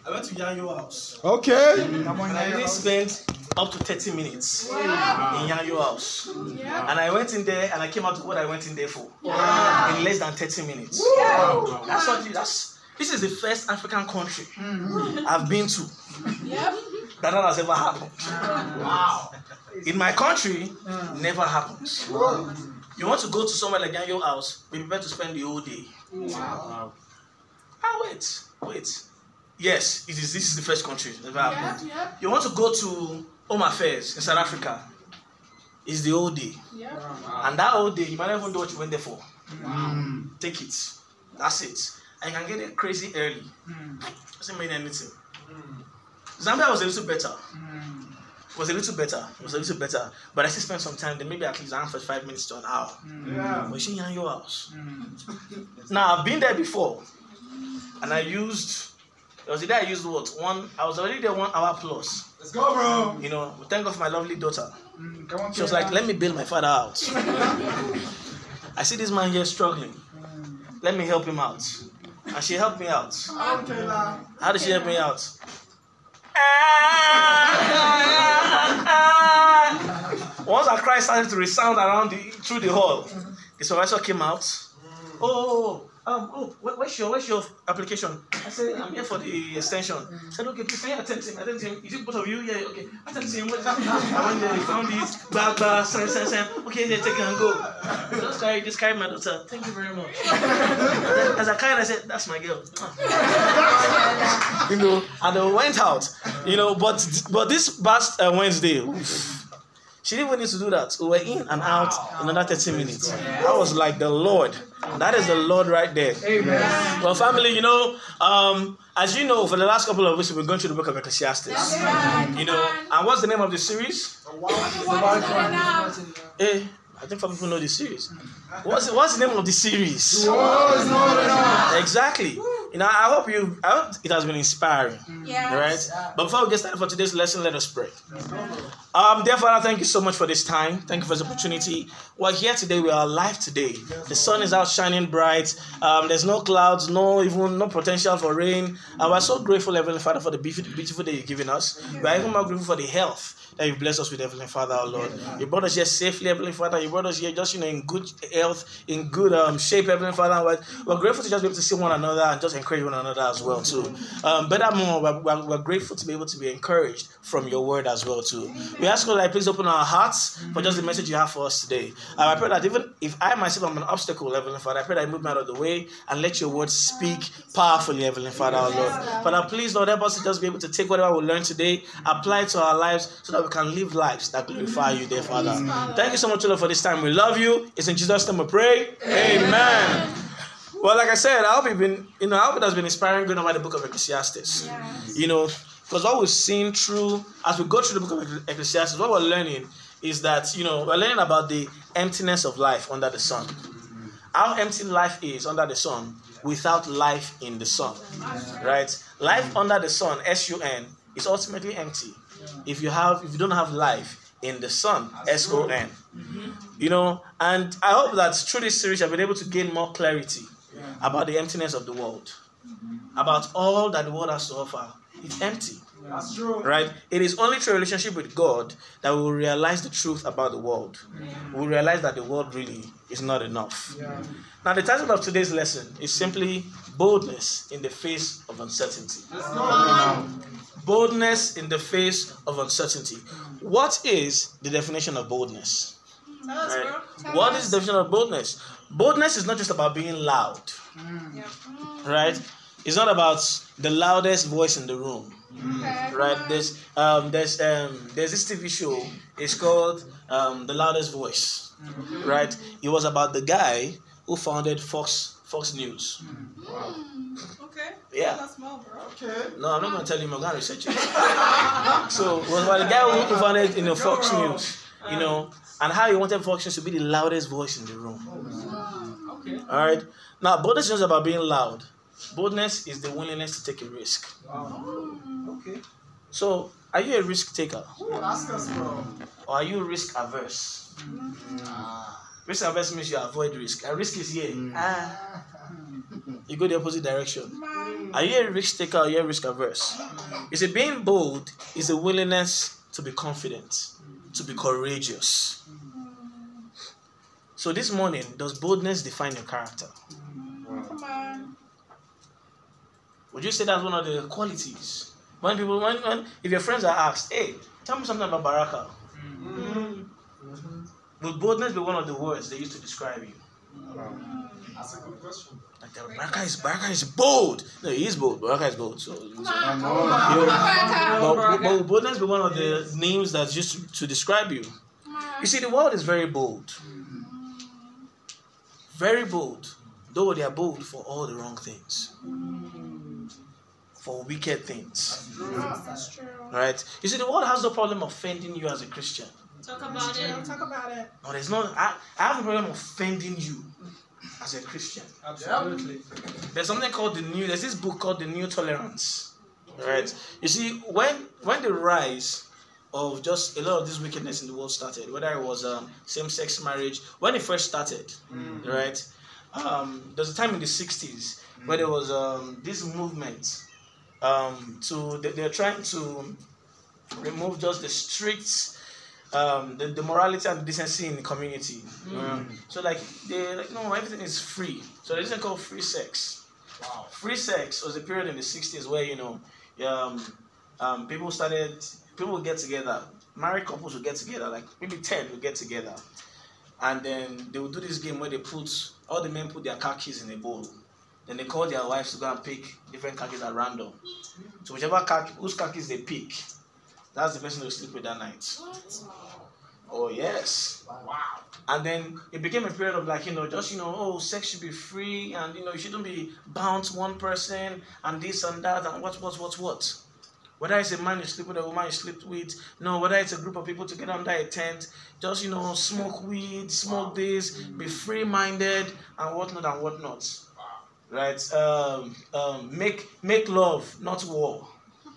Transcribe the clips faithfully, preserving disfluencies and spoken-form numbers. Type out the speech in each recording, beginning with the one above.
I went to Yanyo house. Okay. And I really spent up to thirty minutes wow. in Yanyo house. Yeah. And I went in there and I came out to what I went in there for. Wow. In less than thirty minutes. Wow. That's what that's this is the first African country mm-hmm. I've been to. Yep. That has ever happened. Wow. In my country, mm. never happens. Wow. You want to go to somewhere like Yanyo house, be prepared to spend the whole day. Wow. Ah, wait, wait. Yes, it is. This is the first country never happened. Yeah, yeah. You want to go to Home Affairs in South Africa, it's the whole day. Yeah. Wow. And that whole day, you might not even know what you went there for. Wow. Take it. That's it. And you can get there crazy early. Mm. Doesn't mean anything. Mm. Zambia was a little better. Mm. Was a little better. It was a little better. But I still spent some time there, maybe at least around forty-five minutes to an hour. Mm. Yeah. But you in your house. Mm. Now I've been there before, and I used. It was the day I used what one. I was already there one hour plus. Let's go, bro. You know, thank God for my lovely daughter. Mm, come on, she was like, "Let me bail my father out." I see this man here struggling. Mm. Let me help him out, and she helped me out. Okay, how did she help me out? Once our cry started to resound around the, through the hall, the supervisor came out. Oh, um, oh, where's your where's your application? I said, I'm here for the extension. I said, okay, please can you attend to him? Attend to him. Is it both of you? Yeah, okay. Attend to him. What happened? I went there, he found it. Blah blah. Sign, sign, sign. Okay, then take it and go. Just carry, just carry my daughter. Thank you very much. As I carried, I said, that's my girl. You know, and I went out. You know, but but this past uh, Wednesday. Oof, she didn't even need to do that. We were in and out in another thirty minutes. That was like the Lord. That is the Lord right there. Amen. Well, family, you know, um, as you know, for the last couple of weeks, we've been going through the book of Ecclesiastes. You know, and what's the name of the series? Eh, I think some people know the series. What's what's the name of the series? Exactly. You know, I hope you. I hope it has been inspiring. Yeah. Right. But before we get started for today's lesson, let us pray. Um, dear Father, thank you so much for this time. Thank you for this opportunity. We're here today. We are alive today. The sun is out shining bright. Um, there's no clouds, no even no potential for rain. And we're so grateful, Heavenly Father, for the beautiful, beautiful day you've given us. We are even more grateful for the health that you blessed us with, Heavenly Father, our Lord. You brought us here safely, Heavenly Father. You brought us here just, you know, in good health, in good um, shape, Heavenly Father. We're, we're grateful to just be able to see one another and just encourage one another as well, too. Um, but more, we're, we're, we're grateful to be able to be encouraged from your word as well, too. We ask God that please open our hearts for just the message you have for us today. Uh, I pray that even if I myself am an obstacle, Heavenly Father, I pray that you move me out of the way and let your word speak powerfully, Heavenly Father, our Lord. Father, please, Lord, help us to just be able to take whatever we learn today, apply it to our lives so that we can live lives that glorify you, dear Father. Thank you so much, Lord, for this time. We love you. It's in Jesus' name we pray. Amen. Amen. Well, like I said, I hope you've been, you know, I hope it has been inspiring going over the book of Ecclesiastes. Yes. You know, because what we've seen through, as we go through the book of Ecclesiastes, what we're learning is that, you know, we're learning about the emptiness of life under the sun. How empty life is under the sun without life in the sun. Right? Life under the sun, S U N, is ultimately empty. If you have, if you don't have life in the sun, S O N. You know, and I hope that through this series I've been able to gain more clarity about the emptiness of the world. About all that the world has to offer. It's empty. That's true. Right? It is only through a relationship with God that we will realize the truth about the world. We will realize that the world really is not enough. Yeah. Now, the title of today's lesson is simply Boldness in the Face of Uncertainty. Boldness in the face of uncertainty. What is the definition of boldness? Right? What is the definition of boldness? Boldness is not just about being loud. Right? It's not about the loudest voice in the room. Okay. Right? There's um there's um there's this T V show. It's called um The Loudest Voice. Okay. Right? It was about the guy who founded Fox Fox News. Wow. Okay. Yeah. That's small, bro. Okay. No, I'm not gonna tell you. I'm gonna research it. So it was about the guy who founded, you know, Fox News. You know, and how he wanted Fox News to be the loudest voice in the room. Okay. All right. Now, boldness is not about being loud. Boldness is the willingness to take a risk. Wow. Okay. So, are you a risk taker? Ask us, bro. Or are you risk averse? Mm. Ah. Risk averse means you avoid risk. And risk is here. Mm. Ah. you go the opposite direction. Are you a risk taker or are you a risk averse? You see, being bold is a willingness to be confident, to be courageous. So this morning, does boldness define your character? Come on. Would you say that's one of the qualities? When people, when, when if your friends are asked, hey, tell me something about Baraka. Mm-hmm. Would boldness be one of the words they used to describe you? That's a good question. Like, Baraka is Baraka is bold. No, he is bold. Baraka is bold. So, so I know. You know, but, but would boldness be one of the names that's used to, to describe you? You see, the world is very bold. Very bold. Though they are bold for all the wrong things. For wicked things. That's true. Right? You see, the world has no problem offending you as a Christian. Talk about it. Talk about it. No, there's no. I, I have a problem offending you as a Christian. Absolutely. There's something called the new. There's this book called The New Tolerance. Right? You see, when when the rise of just a lot of this wickedness in the world started, whether it was um, same-sex marriage, when it first started, mm. right? Um, there's a time in the sixties mm. where there was um, this movement. Um, to they, they're trying to remove just the strict. Um, the, the morality and the decency in the community. Mm. Um, so like they like no, everything is free. So there's something called free sex. Wow. Free sex was a period in the sixties where you know um, um, people started people would get together, married couples would get together, like maybe ten would get together, and then they would do this game where they put all the men put their car keys in a bowl. Then they call their wives to go and pick different car keys at random. So whichever car whose car keys they pick, that's the person they'll sleep with that night. What? Oh, yes. Wow. And then it became a period of like, you know, just, you know, oh, sex should be free and, you know, you shouldn't be bound to one person and this and that and what, what, what, what. Whether it's a man you sleep with, a woman you sleep with, no, whether it's a group of people together under a tent, just, you know, smoke weed, smoke wow. this, be free-minded and whatnot and whatnot. Wow. Right? Um, um, make, make love, not war.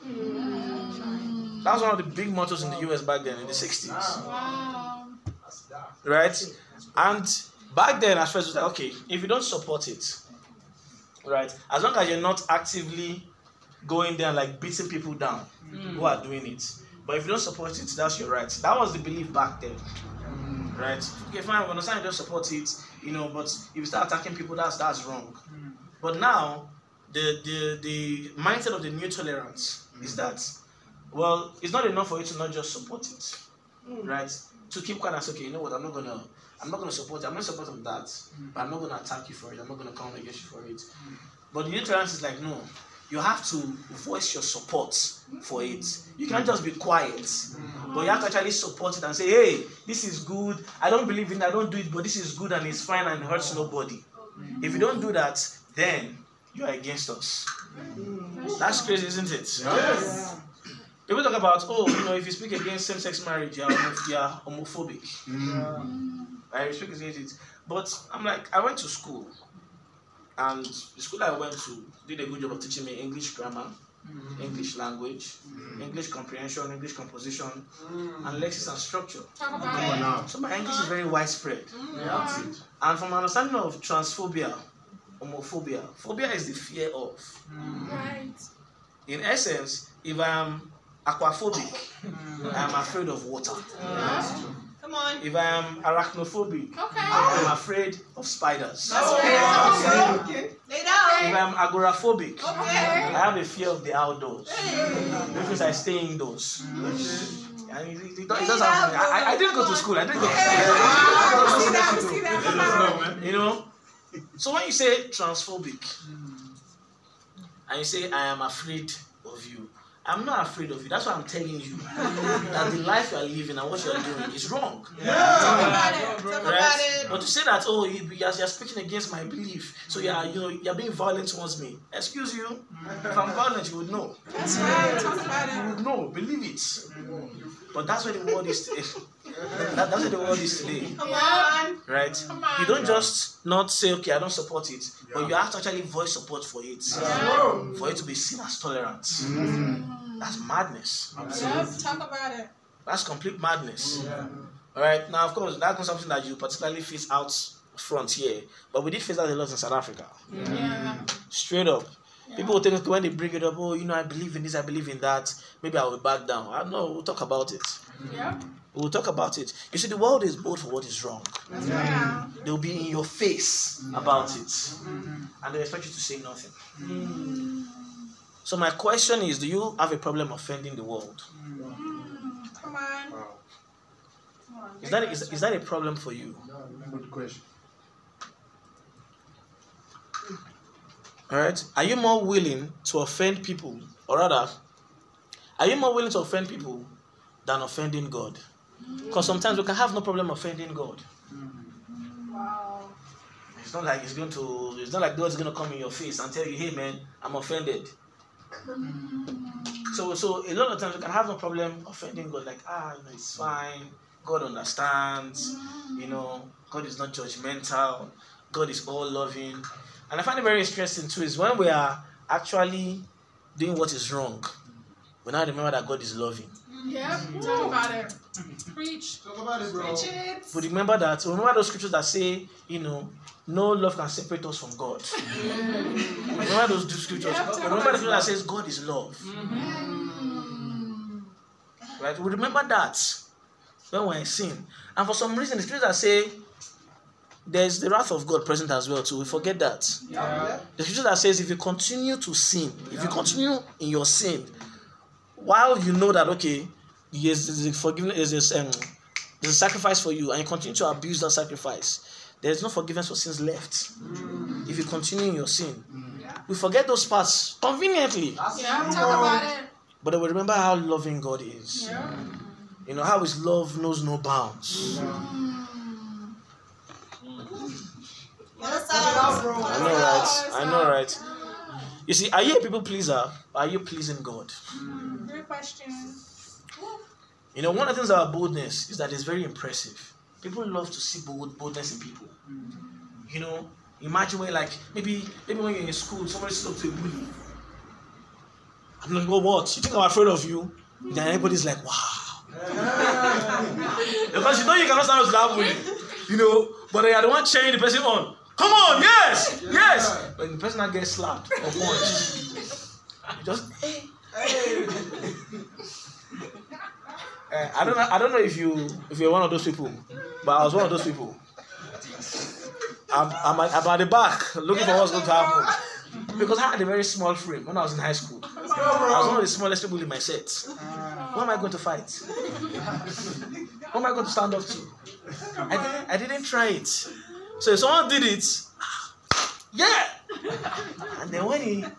Mm. That was one of the big mottos in the U S back then, in the sixties. Wow. Right? And back then, as first, it was like, okay, if you don't support it, right, as long as you're not actively going there and like beating people down mm. who are doing it, but if you don't support it, that's your right. That was the belief back then. Mm. Right? Okay, fine, we understand you don't support it, you know, but if you start attacking people, that's that's wrong. Mm. But now, the, the, the mindset of the new tolerance mm. is that well, it's not enough for you to not just support it, mm. right? To keep quiet and say, okay, you know what? I'm not gonna, I'm not gonna support it. I'm not supporting that, mm. but I'm not gonna attack you for it. I'm not gonna come against you for it. Mm. But the new tolerance is like, no, you have to voice your support for it. You can't just be quiet, mm. but you have to actually support it and say, hey, this is good. I don't believe in it. I don't do it, but this is good and it's fine and it hurts nobody. Mm. If you don't do that, then you are against us. Mm. That's crazy, isn't it? Yes. People talk about, oh, you know, if you speak against same-sex marriage, you're, you're homophobic. Mm. I speak against it. But I'm like, I went to school, and the school I went to did a good job of teaching me English grammar, mm. English language, mm. English comprehension, English composition, mm. and lexis and structure. Talk about it. So my English is very widespread. Mm. Yeah. And from my understanding of transphobia, homophobia, phobia is the fear of. Mm. Right. In essence, if I'm aquaphobic, mm. I am afraid of water. Yeah. Come on. If I am arachnophobic, okay. I am afraid of spiders. That's right. Okay. Okay. Lay down. If I am agoraphobic, okay. I have a fear of the outdoors. Hey. Which means I stay indoors. Mm. And it, it, it, it does happen. I, I didn't go to school. I didn't go to school. You know? So when you say transphobic, mm. and you say I am afraid of you, I'm not afraid of you. That's why I'm telling you that the life you are living and what you are doing is wrong. Yeah. Talk about it. Talk right? about it. But to say that, oh, you, you are speaking against my belief, so you are, you know, you are being violent towards me. Excuse you. If I'm violent, you would know. That's right. Talk about it. You would know. Believe it. But that's where the world is today. That, that's where the world is today. Come on. Right? Come on. You don't just not say, okay, I don't support it, yeah. but you have to actually voice support for it. Yeah. For it to be seen as tolerant. Mm. That's madness. Absolutely. Talk about it. That's complete madness. Yeah. All right. Now, of course, that's not something that you particularly fit out frontier, but we did face that a lot in South Africa. Yeah. yeah. Straight up. Yeah. People will think when they bring it up, oh, you know, I believe in this, I believe in that. Maybe I will back down. I know, we'll talk about it. Yeah. We'll talk about it. You see, the world is bold for what is wrong. Yeah. They'll be in your face about it. Mm-hmm. And they expect you to say nothing. Mm. So my question is, do you have a problem offending the world? Mm. Come on. Wow. Come on. Is that, is, is that a problem for you? No, good question. All right. Are you more willing to offend people, or rather, are you more willing to offend people than offending God? Because sometimes we can have no problem offending God. Wow. It's not like it's going to. It's not like God's going to come in your face and tell you, "Hey, man, I'm offended." So, so a lot of times we can have no problem offending God. Like, ah, you know, it's fine. God understands. You know, God is not judgmental. God is all loving. And I find it very interesting too is when we are actually doing what is wrong, we now remember that God is loving. Yeah, talk about it. Preach. Talk about it, bro. Preach it. We remember that. Remember those scriptures that say, you know, no love can separate us from God. Mm. Remember those scriptures. Yeah, remember the scripture that says God is love. Mm-hmm. Right? We remember that when we're in sin. And for some reason, the scriptures that say there's the wrath of God present as well too. We forget that. Yeah. The scripture that says if you continue to sin, if yeah. you continue in your sin, while you know that okay, yes, there's a forgiveness, there's a, um, there's a sacrifice for you, and you continue to abuse that sacrifice, there's no forgiveness for sins left. Mm. If you continue in your sin, mm. yeah. we forget those parts conveniently. That's yeah, talk about it. But then we remember how loving God is. Yeah. You know how His love knows no bounds. Mm. I know, right? I know, right? You see, are you a people pleaser? Or are you pleasing God? Mm, great question. You know, one of the things about boldness is that it's very impressive. People love to see bold, boldness in people. You know, imagine when, like, maybe maybe when you're in school, somebody stops to a bully. I'm like, well, what? You think I'm afraid of you? Then everybody's like, wow. Because you know you cannot stand up to that bully. You know, but they are the one cheering the person on. Come on, yes, yes. But the person that gets slapped or punched, just hey, hey. uh, I don't know. I don't know if you if you're one of those people, but I was one of those people. I'm I'm at, I'm at the back looking for what's going to happen because I had a very small frame when I was in high school. I was one of the smallest people in my set. Who am I going to fight? Who am I going to stand up to? I didn't, I didn't try it. So if someone did it, yeah. And then when he,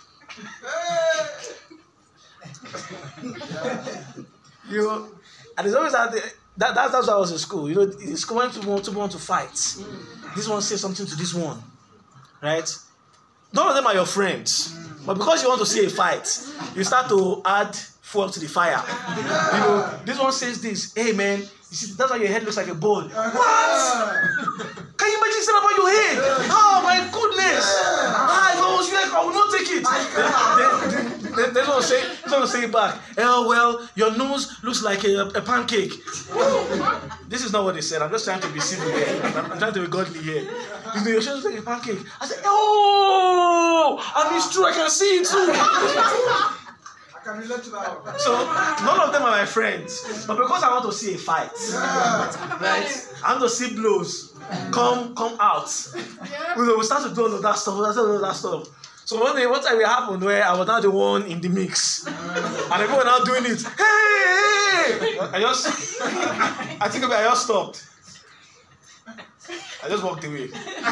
you know, and it's always that, that that's that's why I was in school. You know, in school when people want to want to fight, this one says something to this one, right? None of them are your friends, but because you want to see a fight, you start to add fuel to the fire. You know, this one says this, hey man, you see, that's why your head looks like a ball. What? Can you imagine something about your head? Oh my goodness! Ah, if I was you, I would not take it. Then, then, then, then say, someone say it back. Oh well, your nose looks like a, a pancake. This is not what they said. I'm just trying to be civil here. I'm, I'm trying to be godly here. You know, your nose looks like a pancake. I said, oh, and it's true. I can see it too. Can relate to that. So none of them are my friends, but because I want to see a fight, yeah. right? I want to see blows come come out. Yeah. We will start to do all of that stuff. We'll start to do all that stuff. So one day, one time it happened where I was not the one in the mix, and everyone were now doing it. Hey, hey! I just, I think I just stopped. I just walked away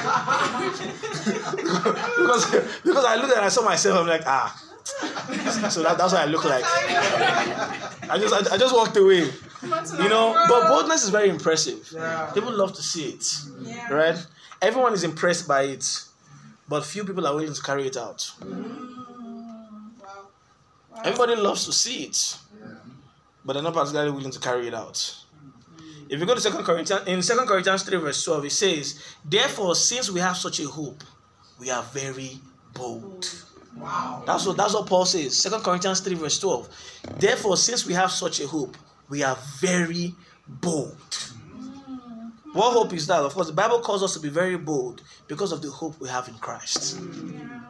because because I looked and I saw myself. I'm like ah. So that, that's what I look like. I just I, I just walked away. You know, but boldness is very impressive. Yeah. People love to see it. Yeah. Right? Everyone is impressed by it, but few people are willing to carry it out. Mm. Wow. Wow. Everybody loves to see it, yeah. but they're not particularly willing to carry it out. Mm. If you go to Second Corinthians, in Second Corinthians three verse twelve, it says, "Therefore, since we have such a hope, we are very bold." Wow. That's what that's what Paul says. Second Corinthians three verse twelve. Therefore, since we have such a hope, we are very bold. Mm, What hope is that? Of course, the Bible calls us to be very bold because of the hope we have in Christ. Yeah.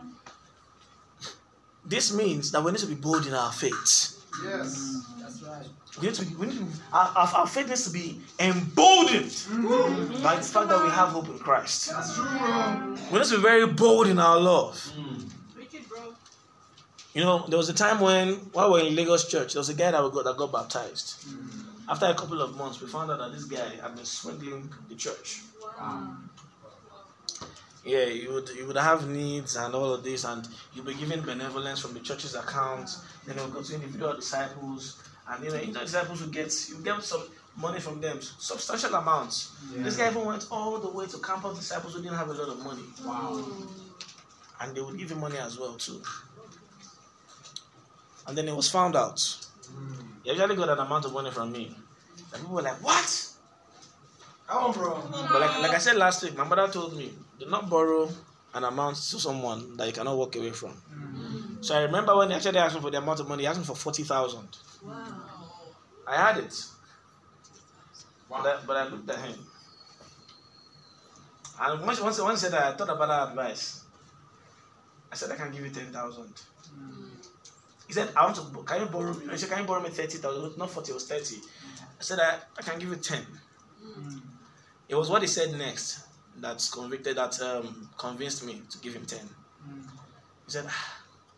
This means that we need to be bold in our faith. Yes, that's right. We need to be, we need to be, our, our, our faith needs to be emboldened mm-hmm. by the fact that we have hope in Christ. That's true, bro. We need to be very bold in our love. Mm. Wicked, bro. You know, there was a time when, while we were in Lagos Church, there was a guy that, we got, that got baptized. Mm. After a couple of months, we found out that this guy had been swindling the church. Wow. Yeah, you would you would have needs and all of this, and you'll be given benevolence from the church's account. Then you'll go to individual disciples, and you know, individual disciples will get you get some money from them, substantial amounts. Yeah. This guy even went all the way to campus disciples who didn't have a lot of money. Wow. And they would give him money as well too. And then it was found out. Mm. He actually got an amount of money from me. And people were like, "What?" Come on, bro. But like, like I said last week, my mother told me, do not borrow an amount to someone that you cannot walk away from. Mm-hmm. So I remember when they actually asked me for the amount of money, he asked me for forty thousand. Wow. I had it. Wow. But, I, but I looked at him. And once, once, once he said that, I thought about that advice. I said, I can give you ten thousand. Mm. He said, I want to, can you borrow me? He said, can you borrow me thirty thousand? Not forty, it was thirty. I said, I, I can give you ten. Mm. It was what he said next that convicted, that um, convinced me to give him ten. Mm. He said, ah,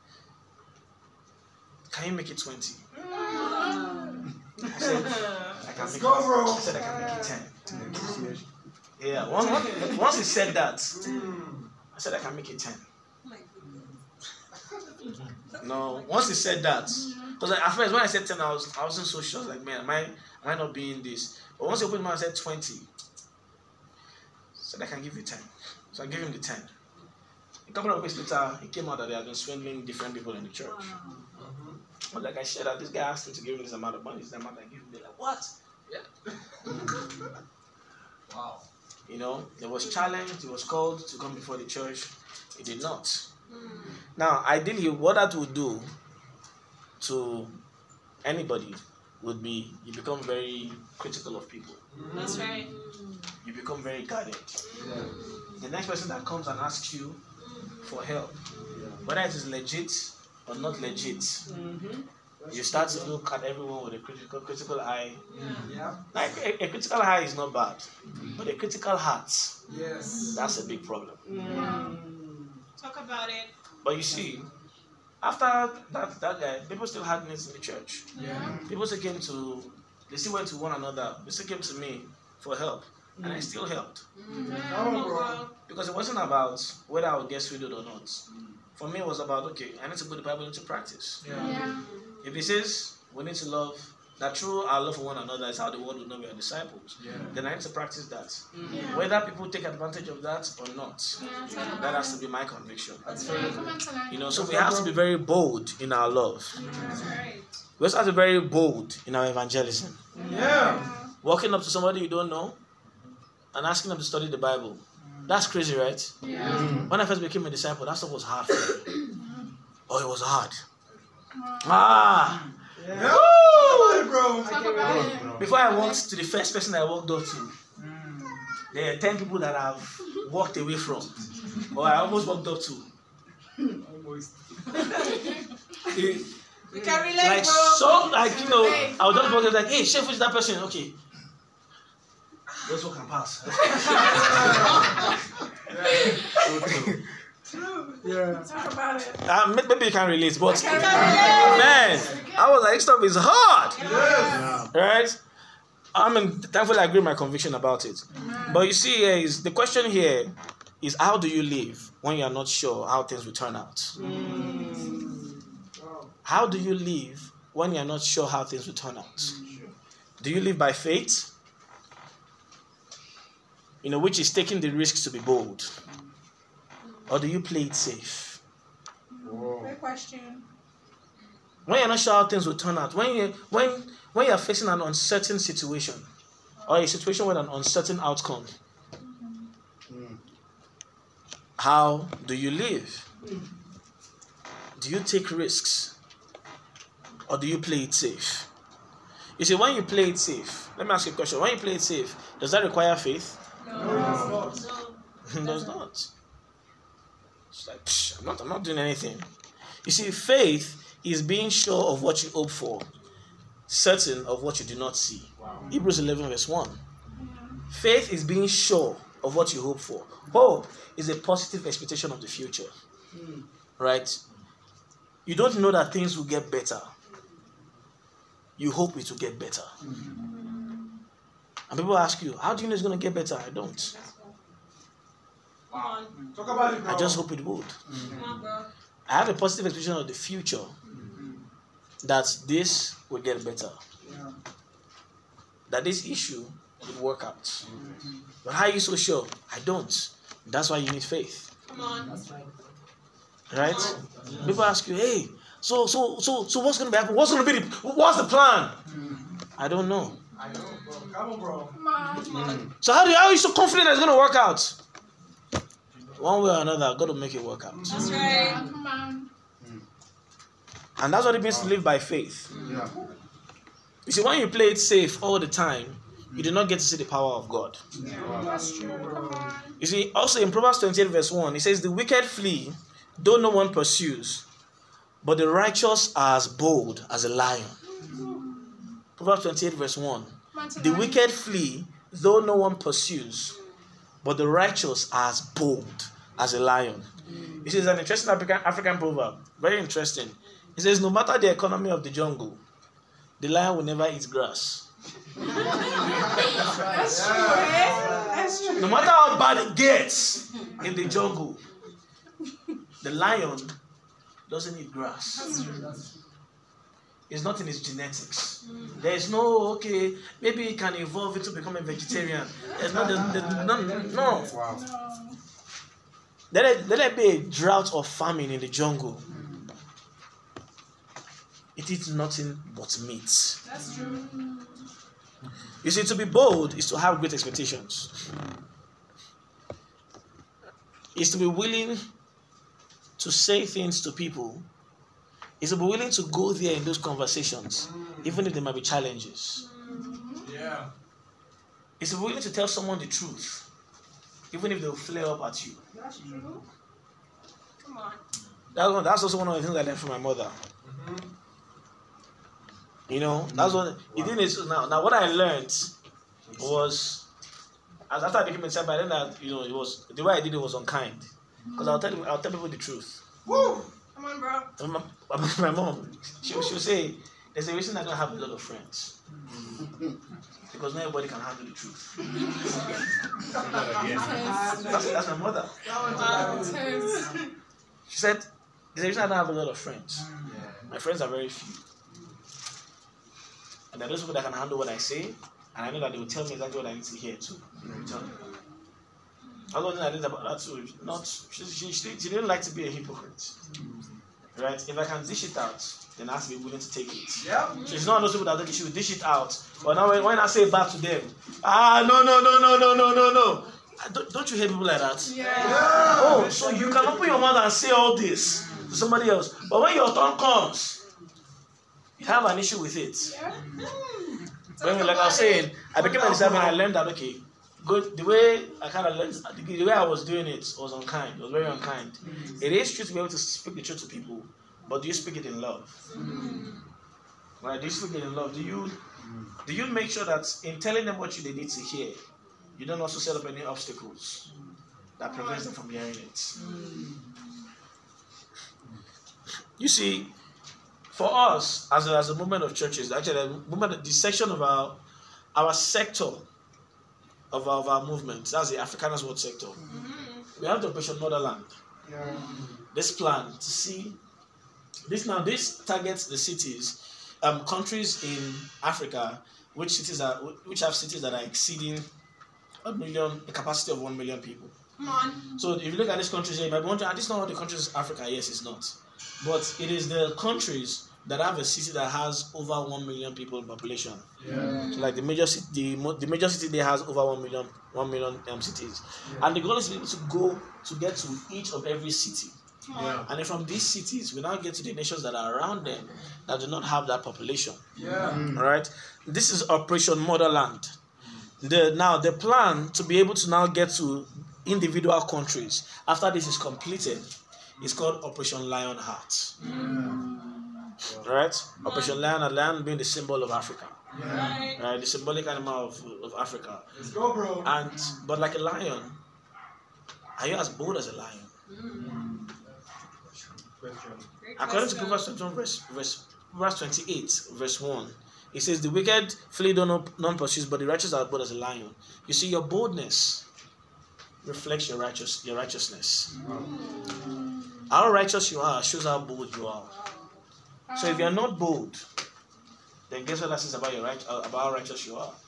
can you make it twenty? Mm. I said, I can make go, it. Bro. I said, I can make it ten. Mm. Yeah, once, once he said that, mm. I said, I can make it ten. No, once he said that, because like, at first when I said ten, I was I wasn't so sure. I was like, man, am I am I not being this? But once he opened my mouth and said twenty, said I can give you ten. So I gave him the ten. A couple of weeks later, it came out that they had been swindling different people in the church. Mm-hmm. But like I said, that this guy asked him to give him this amount of money, this amount I give him. They're like, what? Yeah. Wow. You know, it was challenged, it was called to come before the church. It did not. Mm. Now, ideally, what that would do to anybody would be you become very critical of people. That's right. You become very guarded. Yeah. The next person that comes and asks you for help, yeah. whether it is legit or not legit, mm-hmm. you start to look at everyone with a critical critical eye. Yeah. Yeah. Like a, a critical eye is not bad, but a critical heart, yes, that's a big problem. Mm. Talk about it. But you see, after that that guy, people still had needs in the church. Yeah. People still came to, they still went to one another. They still came to me for help, mm. and I still helped. Mm. Oh, bro. Because it wasn't about whether I would get swindled or not. Mm. For me, it was about, okay, I need to put the Bible into practice. Yeah. Yeah. If it says we need to love, that through our love for one another is how the world will know we are disciples, yeah. then I need to practice that. Yeah. Whether people take advantage of that or not, yeah. that has to be my conviction. That's right. You know, so we have to be very bold in our love. That's right. We also have to be very bold in our evangelism. Yeah. Walking up to somebody you don't know and asking them to study the Bible. That's crazy, right? Yeah. When I first became a disciple, that stuff was hard for me. Oh, it was hard. Ah! Yeah. Woo! Bro. Talk about it. Before I walked to the first person I walked up to, there are ten people that I've walked away from, or I almost walked up to. Almost. It, we can relate, like bro. So, like you know, I was just walking like, hey, chef, who's that person? Okay, let's walk and pass. Yeah. Talk about it. Uh, maybe you can relate, but I can relate. Man, I was like, stuff is hard. Yes. Right? I mean, thankfully I agree with my conviction about it. Mm-hmm. But you see, here is the question here is how do you live when you are not sure how things will turn out? Mm. How do you live when you are not sure how things will turn out? Mm. Do you live by faith? You know, which is taking the risks to be bold. Or do you play it safe? Great question. When you're not sure how things will turn out, when you when when you're facing an uncertain situation, or a situation with an uncertain outcome, mm-hmm. how do you live? Mm. Do you take risks, or do you play it safe? You see, when you play it safe, let me ask you a question. When you play it safe, does that require faith? No. No. It does not. It's like, psh, I'm not, I'm not doing anything. You see, faith is being sure of what you hope for, certain of what you do not see. Wow. Hebrews eleven verse one. Faith is being sure of what you hope for. Hope is a positive expectation of the future. Mm. Right? You don't know that things will get better. You hope it will get better. And people ask you, how do you know it's going to get better? I don't. Come on. Talk about it, bro. I just hope it would. Come on, bro. I have a positive expectation of the future that this will get better. Yeah. That this issue will work out. But how are you so sure? I don't. That's why you need faith. Come on. Right? People ask you, hey, so so so so what's gonna be happen? What's gonna be the what's the plan? I don't know. I know, bro. Come on, bro. Come on. Come on. So how do you how are you so confident that it's gonna work out? One way or another, God will make it work out. That's right. Come on. And that's what it means to live by faith. Yeah. You see, when you play it safe all the time, you do not get to see the power of God. Yeah, that's true. Come on. You see, also in Proverbs twenty-eight verse one, it says, the wicked flee, though no one pursues, but the righteous are as bold as a lion. Proverbs twenty-eight verse one. The wicked flee, though no one pursues, but the righteous are as bold as a lion. This is an interesting African, African proverb. Very interesting. It says, no matter the economy of the jungle, the lion will never eat grass. That's true. eh? That's true. No matter how bad it gets in the jungle, the lion doesn't eat grass. That's true. It's not in his genetics. There is no, okay, maybe he can evolve into become a vegetarian. There's not, there's, there's no, no. Wow. No. Let it, let it be a drought or famine in the jungle. It eats nothing but meat. That's true. You see, to be bold is to have great expectations. Is to be willing to say things to people. Is to be willing to go there in those conversations, even if there might be challenges. Yeah. Is to be willing to tell someone the truth, even if they'll flare up at you. That's true. Come on. That's, one, that's also one of the things I learned from my mother. Mm-hmm. You know, that's what the thing is now. Now, what I learned was, as after I became a disciple, I learned that you know it was the way I did it was unkind, because I'll tell I'll tell people the truth. Woo! Come on, bro. And my, my mom, she she'll say, "There's a reason I don't have a lot of friends, because not everybody can handle the truth." that's, that's my mother. Wow. She said, "There's a reason I don't have a lot of friends. My friends are very few." And there are those people that can handle what I say, and I know that they will tell me exactly what I need to hear too. In return. That's one thing I did about that too. Not she, she, she, she didn't like to be a hypocrite. Right? If I can dish it out, then I have to be willing to take it. Yeah. She's not those people that she will dish it out. But now when, when I say it back to them, ah no no no no no no no no. Don't, don't you hear people like that? Yeah. Oh, so you can open your mouth and say all this to somebody else. But when your turn comes, you have an issue with it. Yeah. When, like I was saying, I became a disciple and I learned that, okay, good, the way I kind of learned, the way I was doing it was unkind. It was very unkind. It is true to be able to speak the truth to people, but do you speak it in love? Right? Do you speak it in love? Do you, do you make sure that in telling them what you they need to hear, you don't also set up any obstacles that prevents them from hearing it? You see, for us, as a, as a movement of churches, actually, the movement, the section of our our sector of our, of our movement, that's the Afrikaners World sector. We have the Operation Motherland. Yeah. This plan to see this now. This targets the cities, um, countries in Africa, which cities are which have cities that are exceeding a million, the capacity of one million people. Come on. So if you look at these countries here, you might be wondering, are these not all the countries in Africa? Yes, it's not. But it is the countries that have a city that has over one million people in population. Yeah. So like the major city, the, mo- the major city there has over one million, one million um, cities. Yeah. And the goal is to be able to go to get to each of every city Yeah. And then from these cities, we now get to the nations that are around them that do not have that population. Yeah. Mm. All right. This is Operation Motherland. The now the plan to be able to now get to individual countries after this is completed is called Operation Lionheart. Yeah. Right? Operation Lionheart, lion being the symbol of Africa. Yeah. Right? The symbolic animal of, of Africa. Let's go, bro. And but like a lion, are you as bold as a lion? Question. According to Proverbs twenty-one, verse, verse, verse twenty-eight, verse one, it says, the wicked flee though none pursues, but the righteous are bold as a lion. You see, your boldness reflects your righteous your righteousness. How righteous you are shows how bold you are. So if you are not bold, then guess what that says about your right about how righteous you are?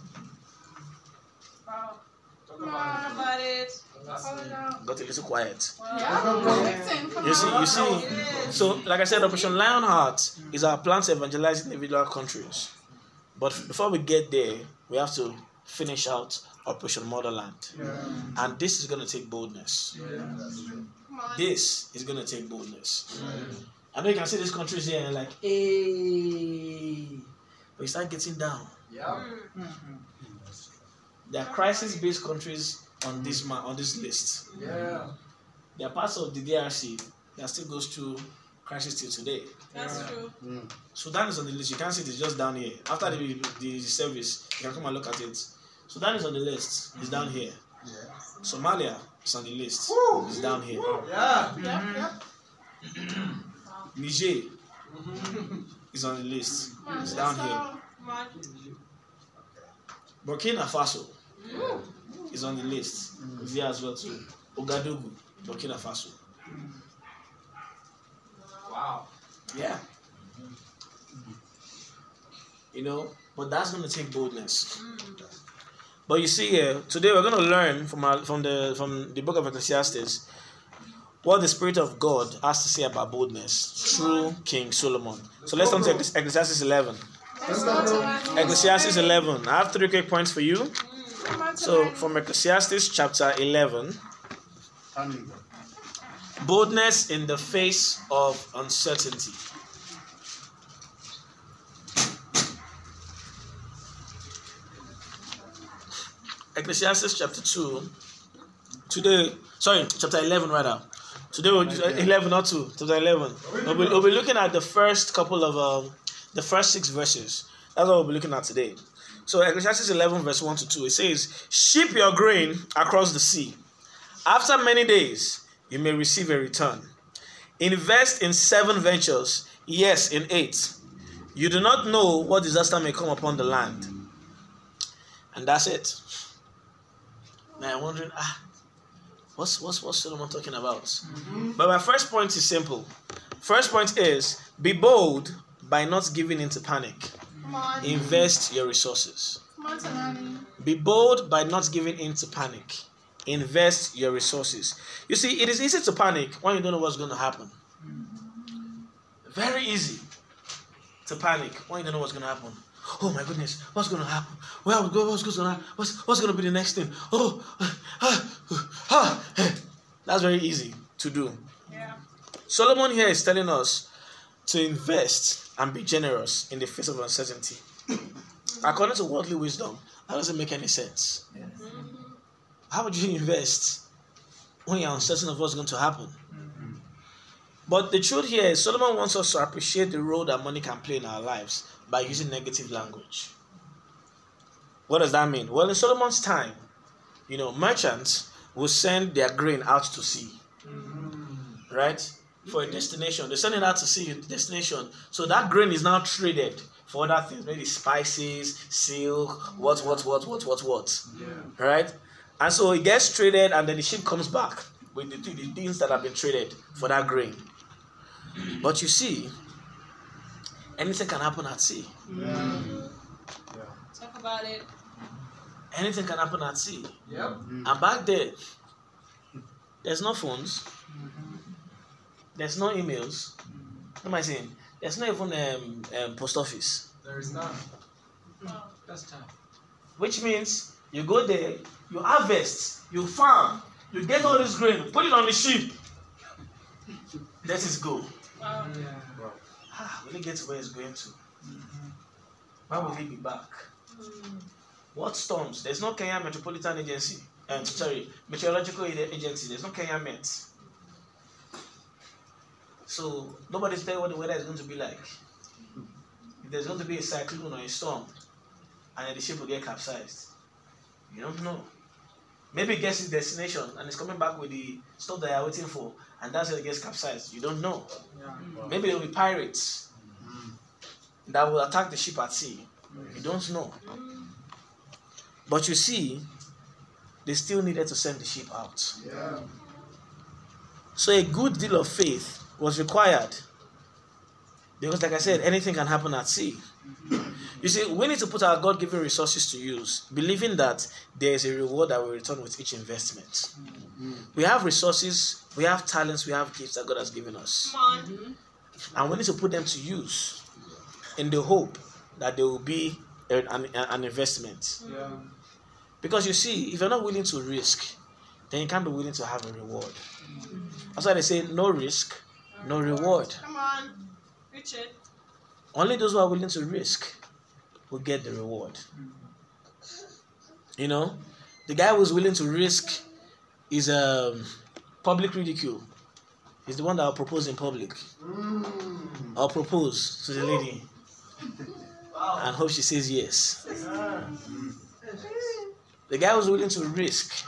Wow. Talk Come about on. it. About it. That's Hold it. it down. Got a little quiet. Yeah. Convicting. Come You see, on. you see. So, like I said, Operation Lionheart is our plan to evangelize individual countries. But before we get there, we have to finish out Operation Motherland. Yeah. And this is going to take boldness. Yeah. That's true. Come on. This is going to take boldness. I know you can see these countries here and like, hey, but you start getting down. Yeah. There are crisis-based countries on this ma- on this list. Yeah. There are parts of the D R C that still goes through crisis till today. That's Yeah. true. Sudan is on the list. You can't see it, it's just down here. After the, the service, you can come and look at it. Sudan is on the list. It's down here. Yeah. Somalia is on the list. Woo! It's down here. Yeah. Yep, yep. Niger is on the list. Come on, It's let's down go. here. Come on. Burkina Faso is on the list. It's here as well too. Ouagadougou, Burkina Faso. Wow. Yeah. You know, but that's going to take boldness. But you see here, today we're going to learn from our, from the from the book of Ecclesiastes what the Spirit of God has to say about boldness through King Solomon. So let's turn to Ecclesi- Ecclesiastes eleven. Let's go to it. Ecclesiastes eleven. I have three quick points for you. Come on, So tonight. from Ecclesiastes chapter eleven, boldness in the face of uncertainty. Ecclesiastes chapter two. Today, sorry, chapter eleven rather. Today we'll eleven, not two. Chapter eleven. We'll be, we'll be looking at the first couple of um, the first six verses. That's what we'll be looking at today. So Ecclesiastes eleven verse one to two. It says, "Ship your grain across the sea. After many days, you may receive a return. Invest in seven ventures, yes, in eight. You do not know what disaster may come upon the land." And that's it. Now I'm wondering, ah, what's what's what's Solomon talking about? Mm-hmm. But my first point is simple. First point is be bold by not giving into panic. Come on. Invest your resources. Come on, tonight. Be bold by not giving into panic. Invest your resources. You see, it is easy to panic when you don't know what's going to happen. Very easy to panic when you don't know what's going to happen. Oh my goodness, what's going to happen? Well, what's going to happen? What's, what's going to be the next thing? Oh, ah, ah. That's very easy to do. Yeah. Solomon here is telling us to invest and be generous in the face of uncertainty. According to worldly wisdom, that doesn't make any sense. How would you invest when you're uncertain of what's going to happen? But the truth here is Solomon wants us to appreciate the role that money can play in our lives by using negative language. What does that mean? Well, in Solomon's time, you know, merchants will send their grain out to sea, right? For a destination. They send it out to sea, a destination. So that grain is now traded for other things, maybe spices, silk, what, what, what, what, what, what. Yeah. Right? And so it gets traded and then the ship comes back with the, the things that have been traded for that grain. But you see, anything can happen at sea. Yeah. Talk about it. Anything can happen at sea. Yep. And back there, there's no phones. There's no emails. What am I saying? There's not even um, um, post office. There is none. Oh. That's tough. Which means you go there, you harvest, you farm, you get all this grain, put it on the ship. let it go. Wow. Ah, will he get to where he's going to? When will he be back? What storms? There's no Kenya Metropolitan Agency. Um, sorry, Meteorological Agency. There's no Kenya Met. So nobody's telling what the weather is going to be like. If there's going to be a cyclone or a storm, and then the ship will get capsized, you don't know. Maybe it gets its destination and it's coming back with the stuff that you're waiting for, and that's how it gets capsized. You don't know. Yeah. Maybe there will be pirates that will attack the ship at sea. You don't know. But you see, they still needed to send the ship out. Yeah. So a good deal of faith was required. Because like I said, anything can happen at sea. You see, we need to put our God-given resources to use, believing that there is a reward that will return with each investment. We have resources, we have talents, we have gifts that God has given us. Come on. And we need to put them to use in the hope that there will be a, an, an investment. Yeah. Because you see, if you're not willing to risk, then you can't be willing to have a reward. That's why they say no risk, no reward. Come on. Reach it. Only those who are willing to risk will get the reward. You know, the guy who's willing to risk is um, public ridicule. He's the one that will propose in public. I'll propose to the lady and hope she says yes. The guy who's willing to risk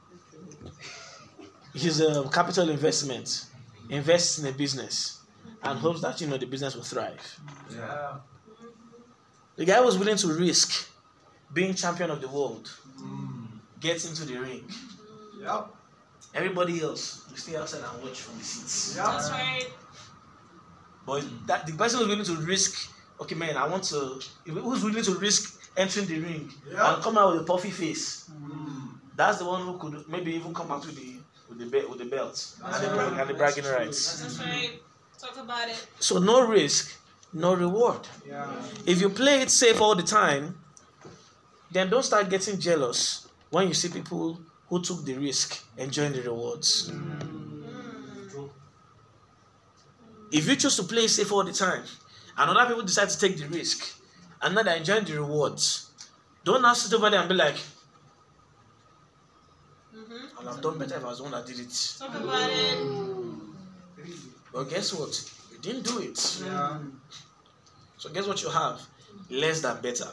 his uh, capital investment, invests in a business and hopes that, you know, the business will thrive. Yeah. The guy was willing to risk being champion of the world, gets into the ring. Yep. Everybody else will stay outside and watch from the seats. Yep. That's right. But that the person who's willing to risk, okay, man, I want to, who's willing to risk entering the ring Yeah. and come out with a puffy face, that's the one who could maybe even come out with the with the be- with the belt and the, right. and the bragging rights. That's right. Talk about it. So no risk, no reward. Yeah. If you play it safe all the time, then don't start getting jealous when you see people who took the risk enjoying the rewards. If you choose to play safe all the time, and other people decide to take the risk, and now they're enjoying the rewards, don't now sit over there and be like, I'd have done better if I was the one that did it. Talk about it. But guess what? You didn't do it. Yeah. So guess what you have? Less than better.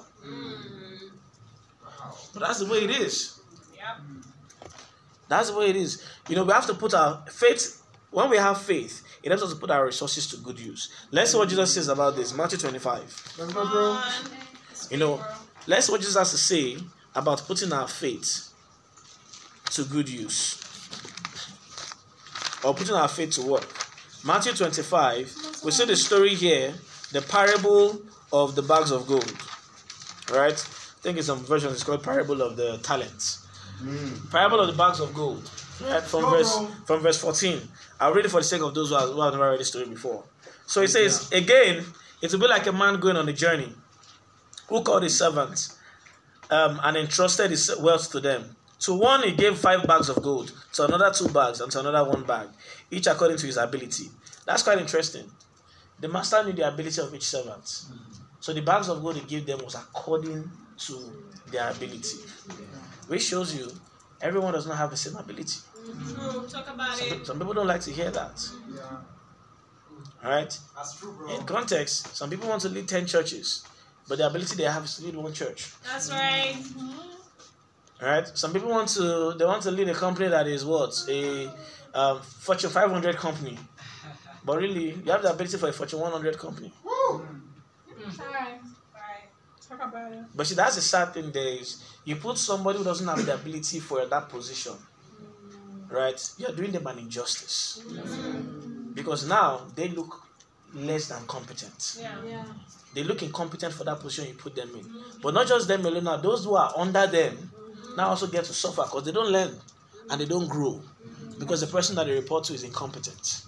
Wow. But that's the way it is. Yep. That's the way it is. You know, we have to put our faith, when we have faith, it helps us to put our resources to good use. Let's see what Jesus says about this. Matthew twenty-five. Let's Come go, bro. on. You know, let's see what Jesus has to say about putting our faith to good use. Or putting our faith to work. Matthew twenty-five, we see the story here, the parable of the bags of gold. Right? I think in some versions it's called parable of the talents. Mm. Parable of the bags of gold. Right? From Go, verse bro. from verse fourteen. I'll read it for the sake of those who have, who have never read the story before. So it says, again, it will be like a man going on a journey, who called his servants um, and entrusted his wealth to them. To one he gave five bags of gold, to another two bags, and to another one bag, each according to his ability. That's quite interesting. The master knew the ability of each servant. So the bags of gold he gave them was according to their ability. Which shows you, everyone does not have the same ability. True. Talk about Some, it. some people don't like to hear that. Yeah. Alright? That's true, bro. In context, some people want to lead ten churches, but the ability they have is to lead one church. That's right. Alright? Some people want to they want to lead a company that is what? A um, Fortune five hundred company. But really, you have the ability for a Fortune one hundred company. Woo! Right. Right. Talk about it. But see, that's the sad thing there is, you put somebody who doesn't have the ability for that position, right? You're doing them an injustice. Because now they look less than competent. Yeah. Yeah. They look incompetent for that position you put them in. But not just them alone, now those who are under them now also get to suffer because they don't learn and they don't grow. Because the person that they report to is incompetent.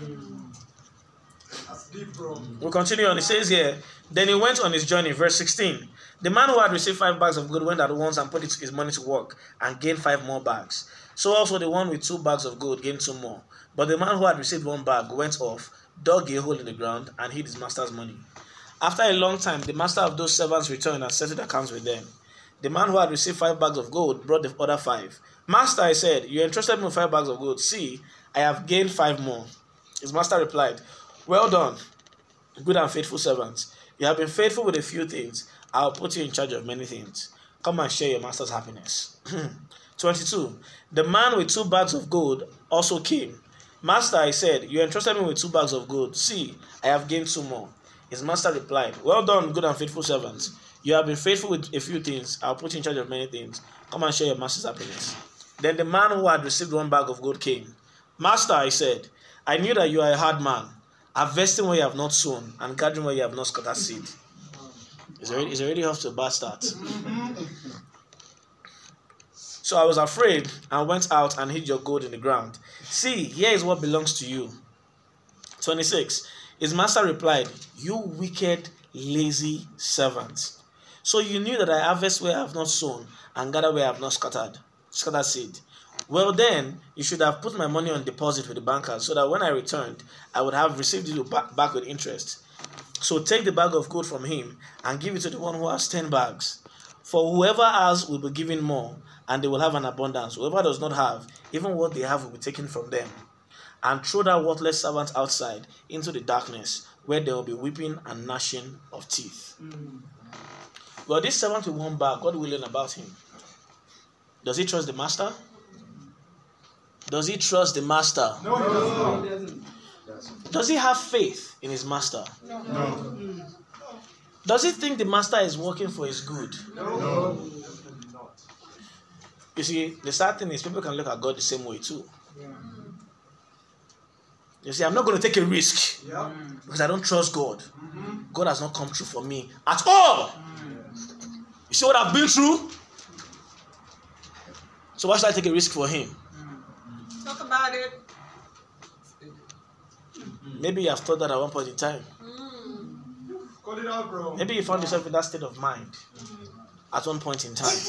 That's deep, bro. We'll continue on. It says here, then he went on his journey, verse sixteen. The man who had received five bags of gold went at once and put his money to work and gained five more bags. So also the one with two bags of gold gained two more. But the man who had received one bag went off, dug a hole in the ground, and hid his master's money. After a long time, the master of those servants returned and settled accounts with them. The man who had received five bags of gold brought the other five. Master, I said, you entrusted me with five bags of gold. See, I have gained five more. His master replied, well done, good and faithful servant. You have been faithful with a few things. I will put you in charge of many things. Come and share your master's happiness. twenty-two. The man with two bags of gold also came. Master, I said, you entrusted me with two bags of gold. See, I have gained two more. His master replied, well done, good and faithful servant. You have been faithful with a few things. I will put you in charge of many things. Come and share your master's happiness. Then the man who had received one bag of gold came. Master, I said, I knew that you are a hard man, harvesting where you have not sown and gathering where you have not scattered seed. It's already, it's already off to a bad start. So I was afraid and went out and hid your gold in the ground. See, here is what belongs to you. twenty-six. His master replied, you wicked, lazy servant. So you knew that I harvest where I have not sown and gather where I have not scattered, scattered seed. Well then, you should have put my money on deposit with the bankers, so that when I returned, I would have received it back, back with interest. So take the bag of gold from him and give it to the one who has ten bags. For whoever has will be given more, and they will have an abundance. Whoever does not have, even what they have will be taken from them. And throw that worthless servant outside into the darkness, where there will be weeping and gnashing of teeth. Mm. Well, this servant with one bag, what do we learn about him? Does he trust the master? Does he trust the master? No, no, he doesn't. Does he have faith in his master? No. no. Does he think the master is working for his good? No. no. You see, the sad thing is people can look at God the same way too. Yeah. You see, I'm not going to take a risk yeah. because I don't trust God. Mm-hmm. God has not come true for me at all. Mm. You see what I've been through? So why should I take a risk for him? Mm. Talk about it. Maybe you have thought that at one point in time. Mm. Call it out, bro. Maybe you found yourself in that state of mind mm. at one point in time.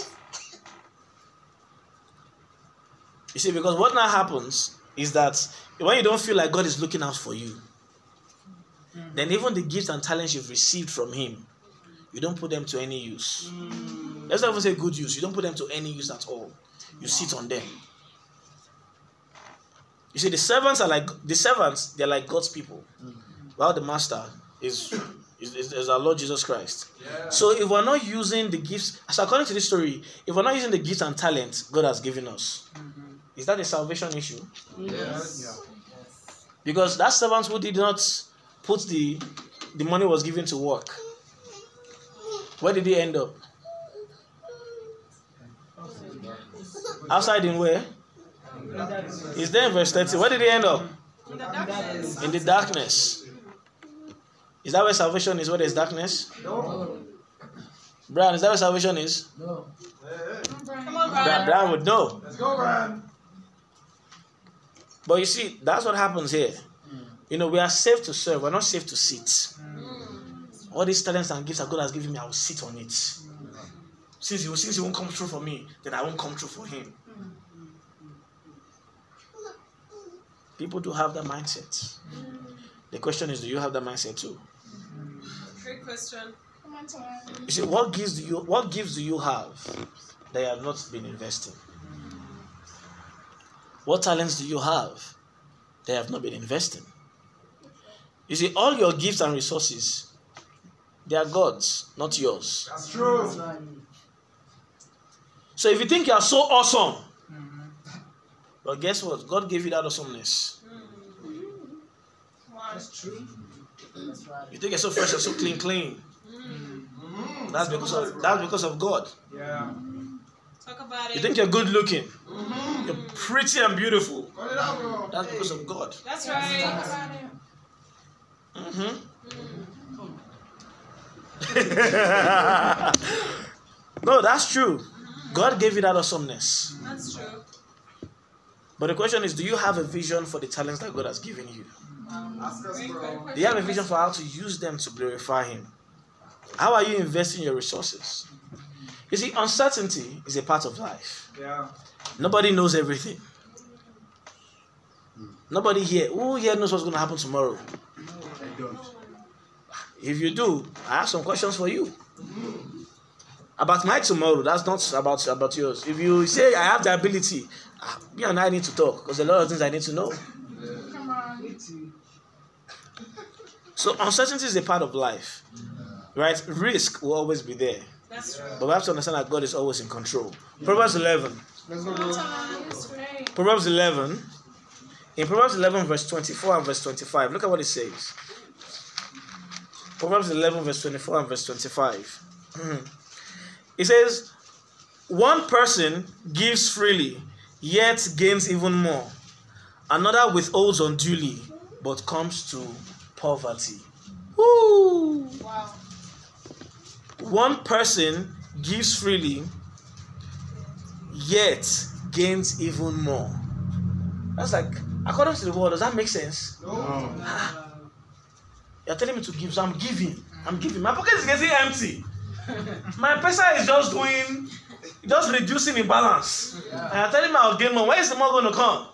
You see, because what now happens is that when you don't feel like God is looking out for you, mm. then even the gifts and talents you've received from him, you don't put them to any use. Mm. Let's not even say good use. You don't put them to any use at all. You sit on them. You see, the servants are like the servants. They're like God's people, mm. while the master is is, is, is our Lord Jesus Christ. Yeah. So if we're not using the gifts, as according to this story, if we're not using the gifts and talents God has given us, mm-hmm. is that a salvation issue? Yes. Yeah. Because that servant who did not put the the money was given to work, where did he end up? Outside in where? Is there in verse thirty? Where did he end up? In the darkness. In the darkness. Is that where salvation is? Where there's darkness? No. Brian, is that where salvation is? No. Come on, Brian, Brian. Brian would know. Let's go, Brian. But you see, that's what happens here. Mm. You know, we are saved to serve. We're not saved to sit. Mm. All these talents and gifts that God has given me, I will sit on it. Mm. Since he, since he won't come true for me, then I won't come true for him. Mm. People do have that mindset. Mm. The question is, do you have that mindset too? Great question. You see, what gifts do you what gifts do you have that you have not been investing? What talents do you have that you have not been investing? You see, all your gifts and resources, they are God's, not yours. That's true. So if you think you are so awesome, but guess what? God gave you that awesomeness. That's true. That's right. You think you're so fresh and so clean, clean. Mm. That's because of that's because of God. Yeah. Talk about it. You think you're good looking. Mm-hmm. You're pretty and beautiful. Call it out, bro. That's because of God. That's right. Mm-hmm. Mm. No, that's true. God gave you that awesomeness. That's true. But the question is, do you have a vision for the talents that God has given you? Um, Ask us, bro. Do you have a vision for how to use them to glorify Him? How are you investing your resources? You see, uncertainty is a part of life. Yeah. Nobody knows everything. Nobody here. Who here knows what's going to happen tomorrow? I don't. If you do, I have some questions for you. About my tomorrow, that's not about, about yours. If you say I have the ability, me and I need to talk because a lot of things I need to know. Come on. So uncertainty is a part of life, right? Risk will always be there. That's true. But we have to understand that God is always in control. Proverbs eleven. Let's go, Come bro. on. It's great. Proverbs eleven. In Proverbs eleven, verse twenty-four and verse twenty-five, look at what it says. Proverbs eleven, verse twenty-four and verse twenty-five. It says, one person gives freely, yet gains even more. Another withholds unduly, but comes to poverty. Woo! Wow. One person gives freely, yet gains even more. That's like, according to the word, does that make sense? No. You're telling me to give, so I'm giving. I'm giving. My pocket is getting empty. My pesa is just doing, just reducing the balance. Yeah. And you're telling me I'll gain more. Where is the more going to come?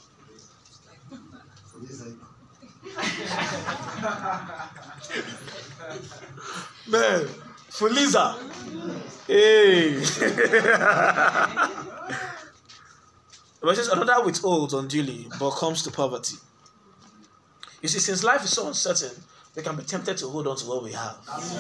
Man, Fuliza. Hey. But it says another withholds unduly, but comes to poverty. You see, since life is so uncertain, we can be tempted to hold on to what we have.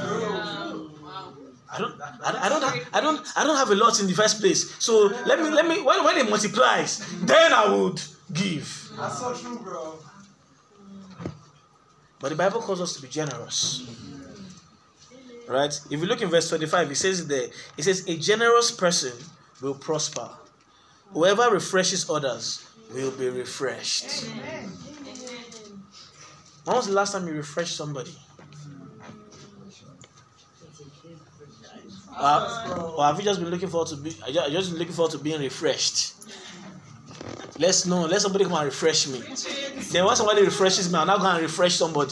I don't, I, I don't, have, I don't, I don't have a lot in the first place. So let me, let me. When, when it multiplies, then I would give. That's so true, bro. But the Bible calls us to be generous, right? If you look in verse twenty-five, it says there, it says, "A generous person will prosper. Whoever refreshes others will be refreshed." When was the last time you refreshed somebody? Uh, or have you just been looking forward to be? I just, I just been looking forward to being refreshed. Let's know. Let somebody come and refresh me. Then when somebody refreshes me, I'm now going to refresh somebody.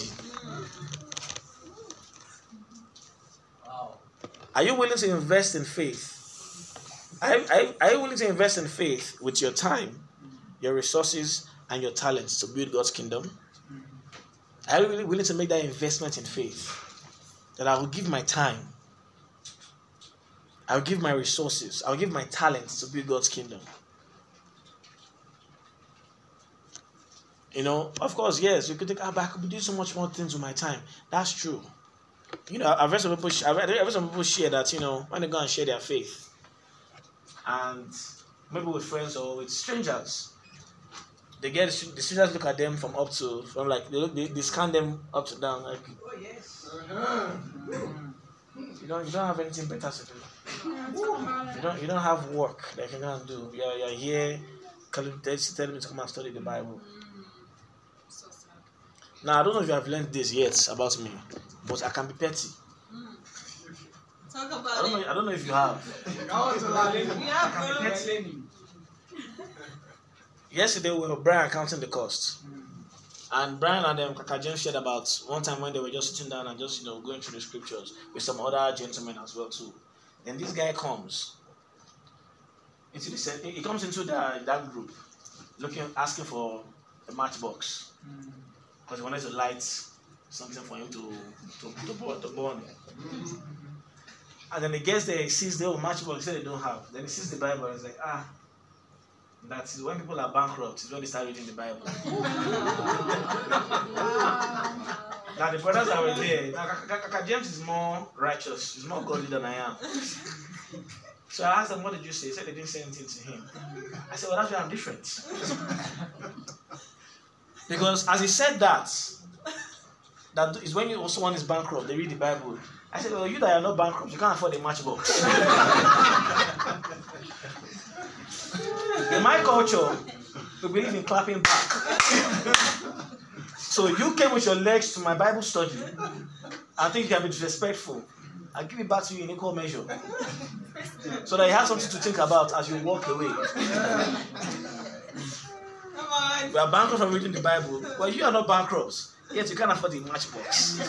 Wow. Are you willing to invest in faith? Are, are, are you willing to invest in faith with your time, your resources, and your talents to build God's kingdom? Are you really willing to make that investment in faith? That I will give my time, I will give my resources, I will give my talents to build God's kingdom. You know, of course, yes, you could think, ah, but I could be doing so much more things with my time. That's true. You know, I've heard some people, I've heard, I've heard some people share that, you know, when they go and share their faith, and maybe with friends or with strangers, they get the strangers look at them from up to, from like they look, they, they scan them up to down, like, Oh, yes. you don't, you don't have anything better to do. Yeah, talk about You it. don't, you don't have work that you can go and do. You're, you're here, telling telling me to come and study the Bible. So sad. Now, I don't know if you have learned this yet about me, but I can be petty. Talk I about don't know. it. I don't know if you have. I want to learn. Yeah, bro. Petty. Yesterday we were Brian counting the cost, and Brian and um, Kaka James shared about one time when they were just sitting down and just, you know, going through the scriptures with some other gentlemen as well too. Then this guy comes into the he comes into the, that group, looking asking for a matchbox because he wanted to light something for him to to to burn. To burn. And then he gets there, he sees the old matchbox, he said they don't have. Then he sees the Bible and he's like, ah. That's when people are bankrupt, is when they start reading the Bible. Now the brothers that were there, now Kaka James is more righteous, he's more godly than I am. So I asked them, what did you say? He said they didn't say anything to him. I said, well, that's why I'm different. Because as he said that, that is when you also one is bankrupt, they read the Bible. I said, well, you that are not bankrupt, you can't afford a matchbox. In my culture, we believe in clapping back. So you came with your legs to my Bible study. I think you can be disrespectful. I'll give it back to you in equal measure. So that you have something to think about as you walk away. Come on. We are bankrupt from reading the Bible. Well, you are not bankrupts. Yet you can't afford the matchbox.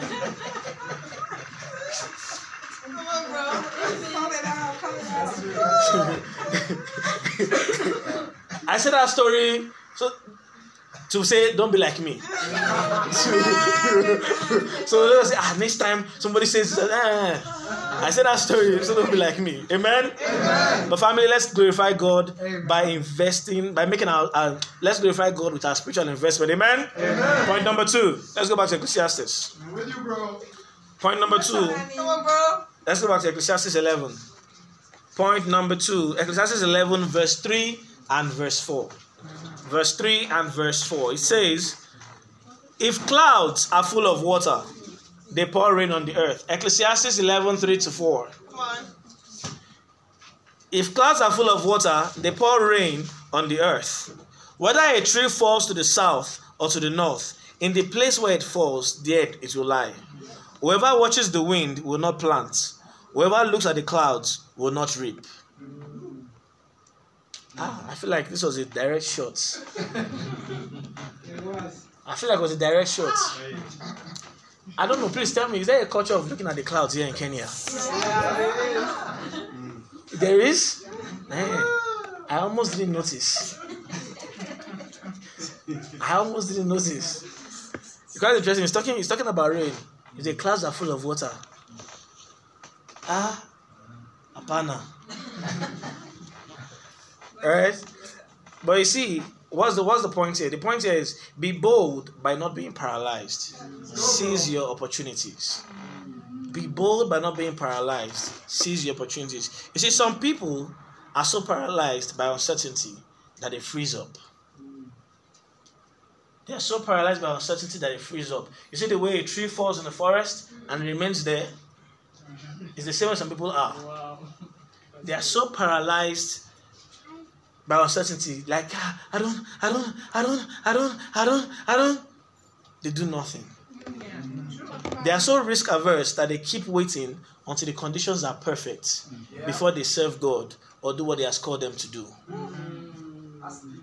Come on, bro. Call it out. Call it out. I said that story. So to say, don't be like me. So they'll say, ah, next time somebody says, ah, I said that story, so don't be like me. Amen? Amen. But family, let's glorify God Amen. by investing, by making our, our, let's glorify God with our spiritual investment. Amen? Amen. Point number two. Let's go back to Ecclesiastes. I'm with you, bro. Point number two. Come on, bro. Let's go back to Ecclesiastes eleven. Point number two. Ecclesiastes eleven, verse three and verse four. Verse three and verse four. It says, if clouds are full of water, they pour rain on the earth. Ecclesiastes eleven, three to four. Come on. If clouds are full of water, they pour rain on the earth. Whether a tree falls to the south or to the north, in the place where it falls, there it will lie. Whoever watches the wind will not plant. Whoever looks at the clouds will not reap. Ah, I feel like this was a direct shot. I feel like it was a direct shot. I don't know. Please tell me, is there a culture of looking at the clouds here in Kenya? There is? Man, I almost didn't notice. I almost didn't notice. It's quite interesting. He's talking, he's talking about rain. If the clouds are full of water. Ah, apana. Alright? But you see, what's the what's the point here? The point here is be bold by not being paralyzed. Seize your opportunities. Be bold by not being paralyzed. Seize your opportunities. You see, some people are so paralyzed by uncertainty that they freeze up. They are so paralyzed by uncertainty that they freeze up. You see the way a tree falls in the forest and remains there? It's the same way some people are. Wow. They are so paralyzed by uncertainty. Like, ah, I don't, I don't, I don't, I don't, I don't, I don't. They do nothing. They are so risk averse that they keep waiting until the conditions are perfect yeah. before they serve God or do what He has called them to do. Mm.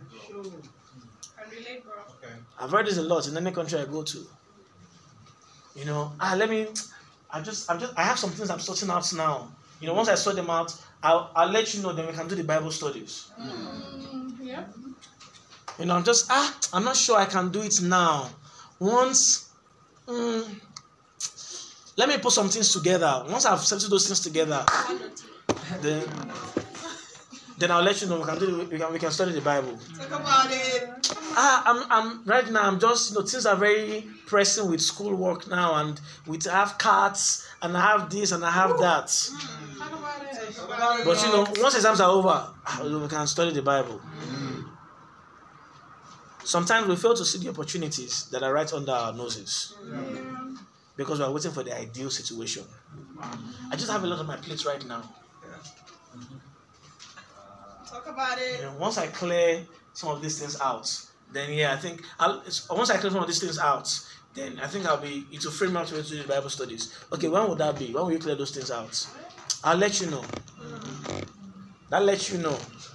I relate, bro. Okay. I've heard this a lot in any country I go to. You know, ah, let me. I just, I'm just, I have some things I'm sorting out now. You know, once I sort them out, I'll, I'll let you know. Then we can do the Bible studies. Mm. Yeah. You know, I'm just, ah, I'm not sure I can do it now. Once, mm, let me put some things together. Once I've settled those things together, then, then I'll let you know. We can do, we can, we can study the Bible. Talk about it. Ah, I'm, I'm right now. I'm just, you know, things are very pressing with schoolwork now, and we have cards, and I have this, and I have that. Mm. Talk about it. Talk about it. But you know, once exams are over, we can study the Bible. Mm. Sometimes we fail to see the opportunities that are right under our noses Yeah. because we are waiting for the ideal situation. I just have a lot on my plate right now. Talk about it. You know, once I clear some of these things out, then yeah, I think I'll, once I clear some of these things out, then I think I'll be it will frame me up to do the Bible studies. Okay, when would that be? When will you clear those things out? I'll let you know. That lets you know.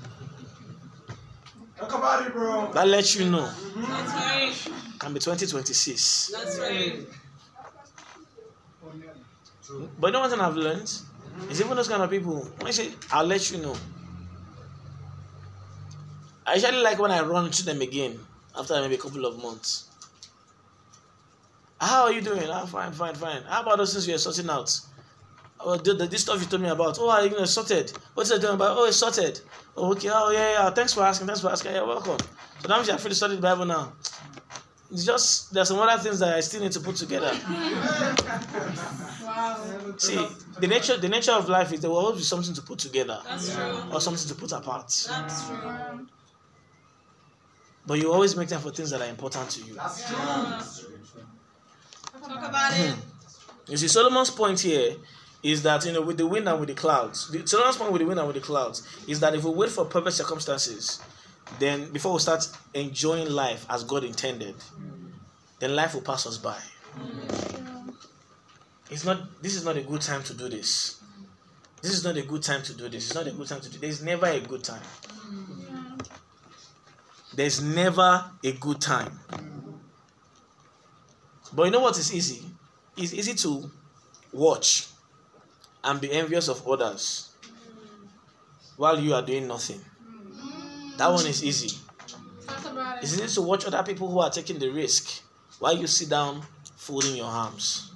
Talk about it, bro. That lets you know. That's right. Can be twenty twenty-six. That's right. But you know one thing I've learned? Is even those kind of people, when I say, I'll let you know. I usually like when I run into them again after maybe a couple of months. How are you doing? Ah, fine, fine, fine. How about those things you're sorting out? Oh, the, the, this stuff you told me about. Oh, are you gonna sorted? What's it doing about? Oh, it's sorted. Oh, okay. Oh, yeah, yeah. Thanks for asking. Thanks for asking. Yeah, welcome. So now I'm free to study the Bible now. It's just there's some other things that I still need to put together. Wow. See, the nature the nature of life is there will always be something to put together. That's true. Or something to put apart. That's true. But you always make time for things that are important to you. That's true. Yeah. Talk about it. You see, Solomon's point here is that, you know, with the wind and with the clouds, the Solomon's point with the wind and with the clouds is that if we wait for perfect circumstances, then before we start enjoying life as God intended, then life will pass us by. It's not. This is not a good time to do this. This is not a good time to do this. It's not a good time to do. There's never a good time. There's never a good time. But you know what is easy? It's easy to watch and be envious of others while you are doing nothing. That one is easy. Talk about It's it. easy to watch other people who are taking the risk while you sit down folding your arms.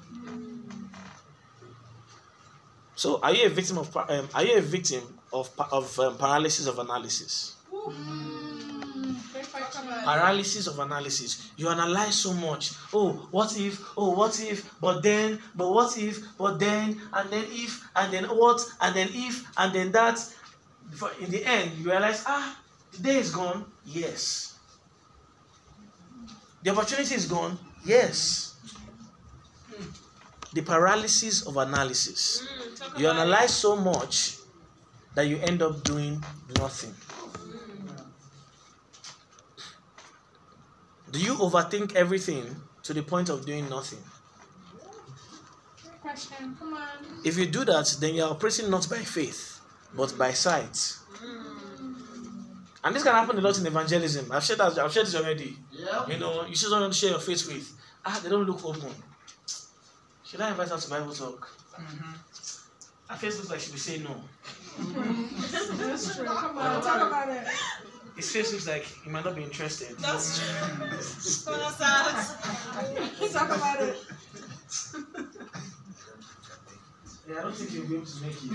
So, are you a victim of pa- um, are you a victim of pa- of um, paralysis of analysis? Mm. If I come out. Paralysis of analysis. You analyze so much. Oh, what if? Oh, what if? But then, but what if? But then, and then if, and then what? And then if, and then that. Before, in the end, you realize, ah, the day is gone. Yes. The opportunity is gone. Yes. The paralysis of analysis. Mm, talk You about analyze so much that you end up doing nothing. Do you overthink everything to the point of doing nothing? it. Question. Come on. If you do that, then you're operating not by faith, but by sight. And this can happen a lot in evangelism. I've shared that, I've shared this already. Yeah. You know, you see someone to share your faith with. Ah, they don't look open. Should I invite her to Bible talk? Mm-hmm. Her face looks like she will say no. That's true. Come on. Talk about it. His face looks like he might not be interested. That's true. Talk about it. Yeah, I don't think you'll be able to make it.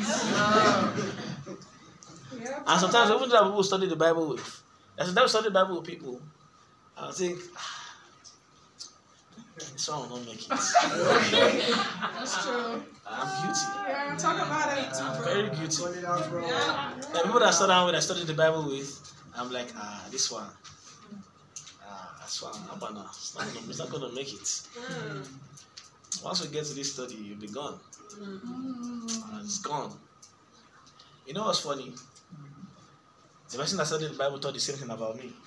Yeah. And sometimes even though people study the Bible with, and sometimes study the Bible with people, I think, ah, this one will not make it. That's true. I'm guilty. Yeah. Talk about it. I'm very guilty. Put it out, bro. Yeah. The people that I study with, I study the Bible with, I'm like, ah, this one. Ah, that's one. Abana. It's not gonna, it's not gonna make it. Once we get to this study, you'll be gone. And it's gone. You know what's funny? The person that studied the Bible thought the same thing about me.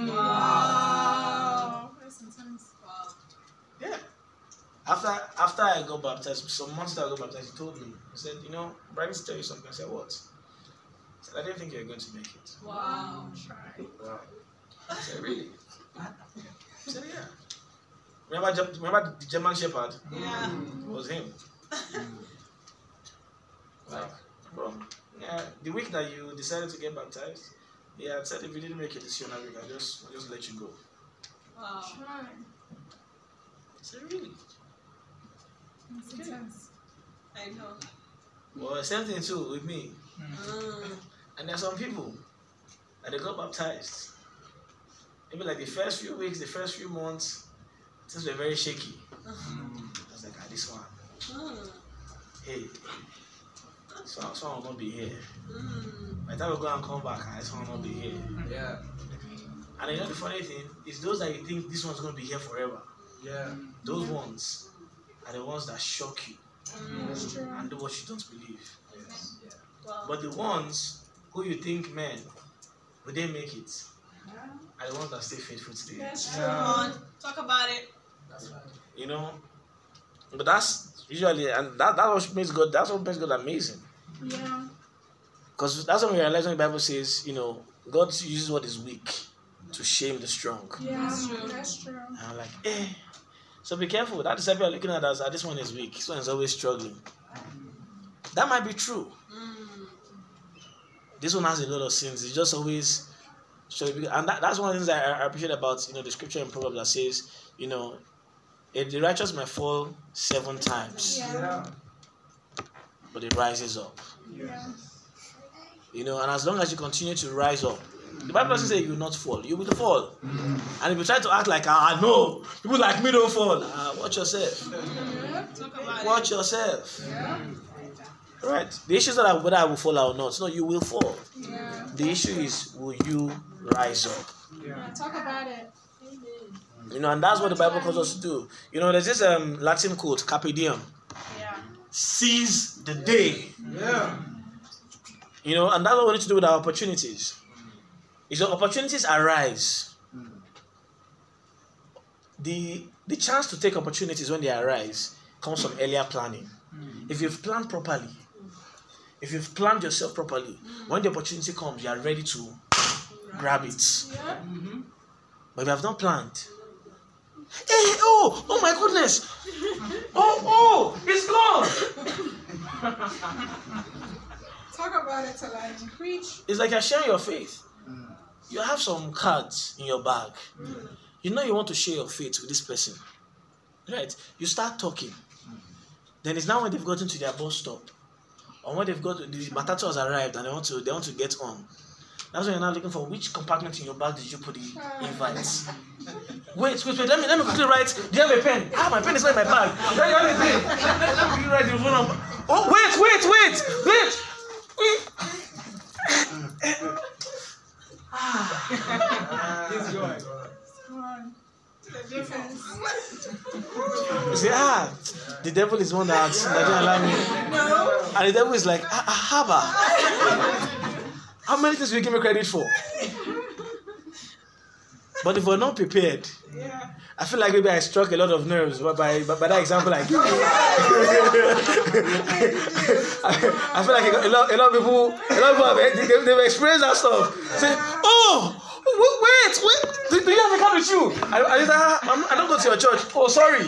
Wow. That's intense. Wow. Yeah. After after I got baptized, some months after I got baptized, he told me, he said, you know, Brian, to tell you something. I said, what? He said, I didn't think you were going to make it. Wow. I said, really? I said, yeah. Remember, Ge- remember the German Shepherd? Yeah. It was him. Like, bro, yeah, the week that you decided to get baptized, yeah, I said if you didn't make it this year, week, I'll just, I'll just let you go. Wow. I said, really? That's intense. I know. Well, same thing too with me. Mm. And there are some people that they got baptized. Maybe like the first few weeks, the first few months, things were very shaky. I was like, ah, this one. Mm. Hey, this one, this one will not be here. Mm. By the time we go and come back, ah, this one will not be here. Yeah. And you know the funny thing is those that you think this one's going to be here forever, Yeah. those ones are the ones that shock you That's true. and do what you don't believe. Yes. Yeah. Wow. But the ones who you think, man, will they make it, are the ones that stay faithful today. That's true. Come on, talk about it. That's right. You know? But that's usually, and that, that's what makes God, that's what makes God amazing. Yeah. Because that's when we realize when the Bible says, you know, God uses what is weak to shame the strong. Yeah. That's true. That's true. And I'm like, eh. So be careful. That disciple you're looking at as ah, this one is weak. This one is always struggling. That might be true. Mm. This one has a lot of sins. It's just always struggling. And that, that's one of the things I, I appreciate about, you know, the scripture in Proverbs that says, you know, if the righteous may fall seven times, Yeah. Yeah. but it rises up. Yeah. You know, and as long as you continue to rise up, the Bible doesn't say you will not fall. You will fall. And if you try to act like, ah, no, people like me don't fall, ah, watch yourself. Yeah. Talk about Watch yourself. Yeah. Right? The issue is not whether I will fall or not. No, you will fall. Yeah. The issue is, will you rise up? Yeah. Talk about it. You know, and that's what the Bible calls us to do. You know, there's this um, Latin quote, carpe diem, Yeah. seize the day. Yeah. You know, and that's what we need to do with our opportunities. Is your opportunities arise. The the chance to take opportunities when they arise comes from earlier planning. If you've planned properly, if you've planned yourself properly, when the opportunity comes, you are ready to grab it. Yeah. But if you have not planned, hey, oh, oh my goodness, oh, oh, it's gone. Talk about it till I preach. It's like you're sharing your faith. you have some cards in your bag. You know you want to share your faith with this person. Right? You start talking. Then it's now when they've gotten to their bus stop. Or when they've got, the matatu has arrived and they want to they want to get on. That's when you're now looking for which compartment in your bag did you put the invites. Wait, wait, wait, let me let me quickly write. Do you have a pen? Ah, my pen is not in my bag. Do you have a pen? Let me quickly write the phone number. Oh, wait, wait, wait, wait, wait. He's going. Come on. The difference. You say, ah, the devil is one that, that didn't allow me. No. And the devil is like, ah, ah, haba. How many things will you give me credit for? But if we're not prepared, Yeah. I feel like maybe I struck a lot of nerves by, by, by that example I give. I, I feel like a lot, a lot of people, a lot of people have, they, they've experienced that stuff. Say, oh, wait, wait, do, do you have a card with you? I, I, I, I'm, I don't go to your church. Oh, sorry.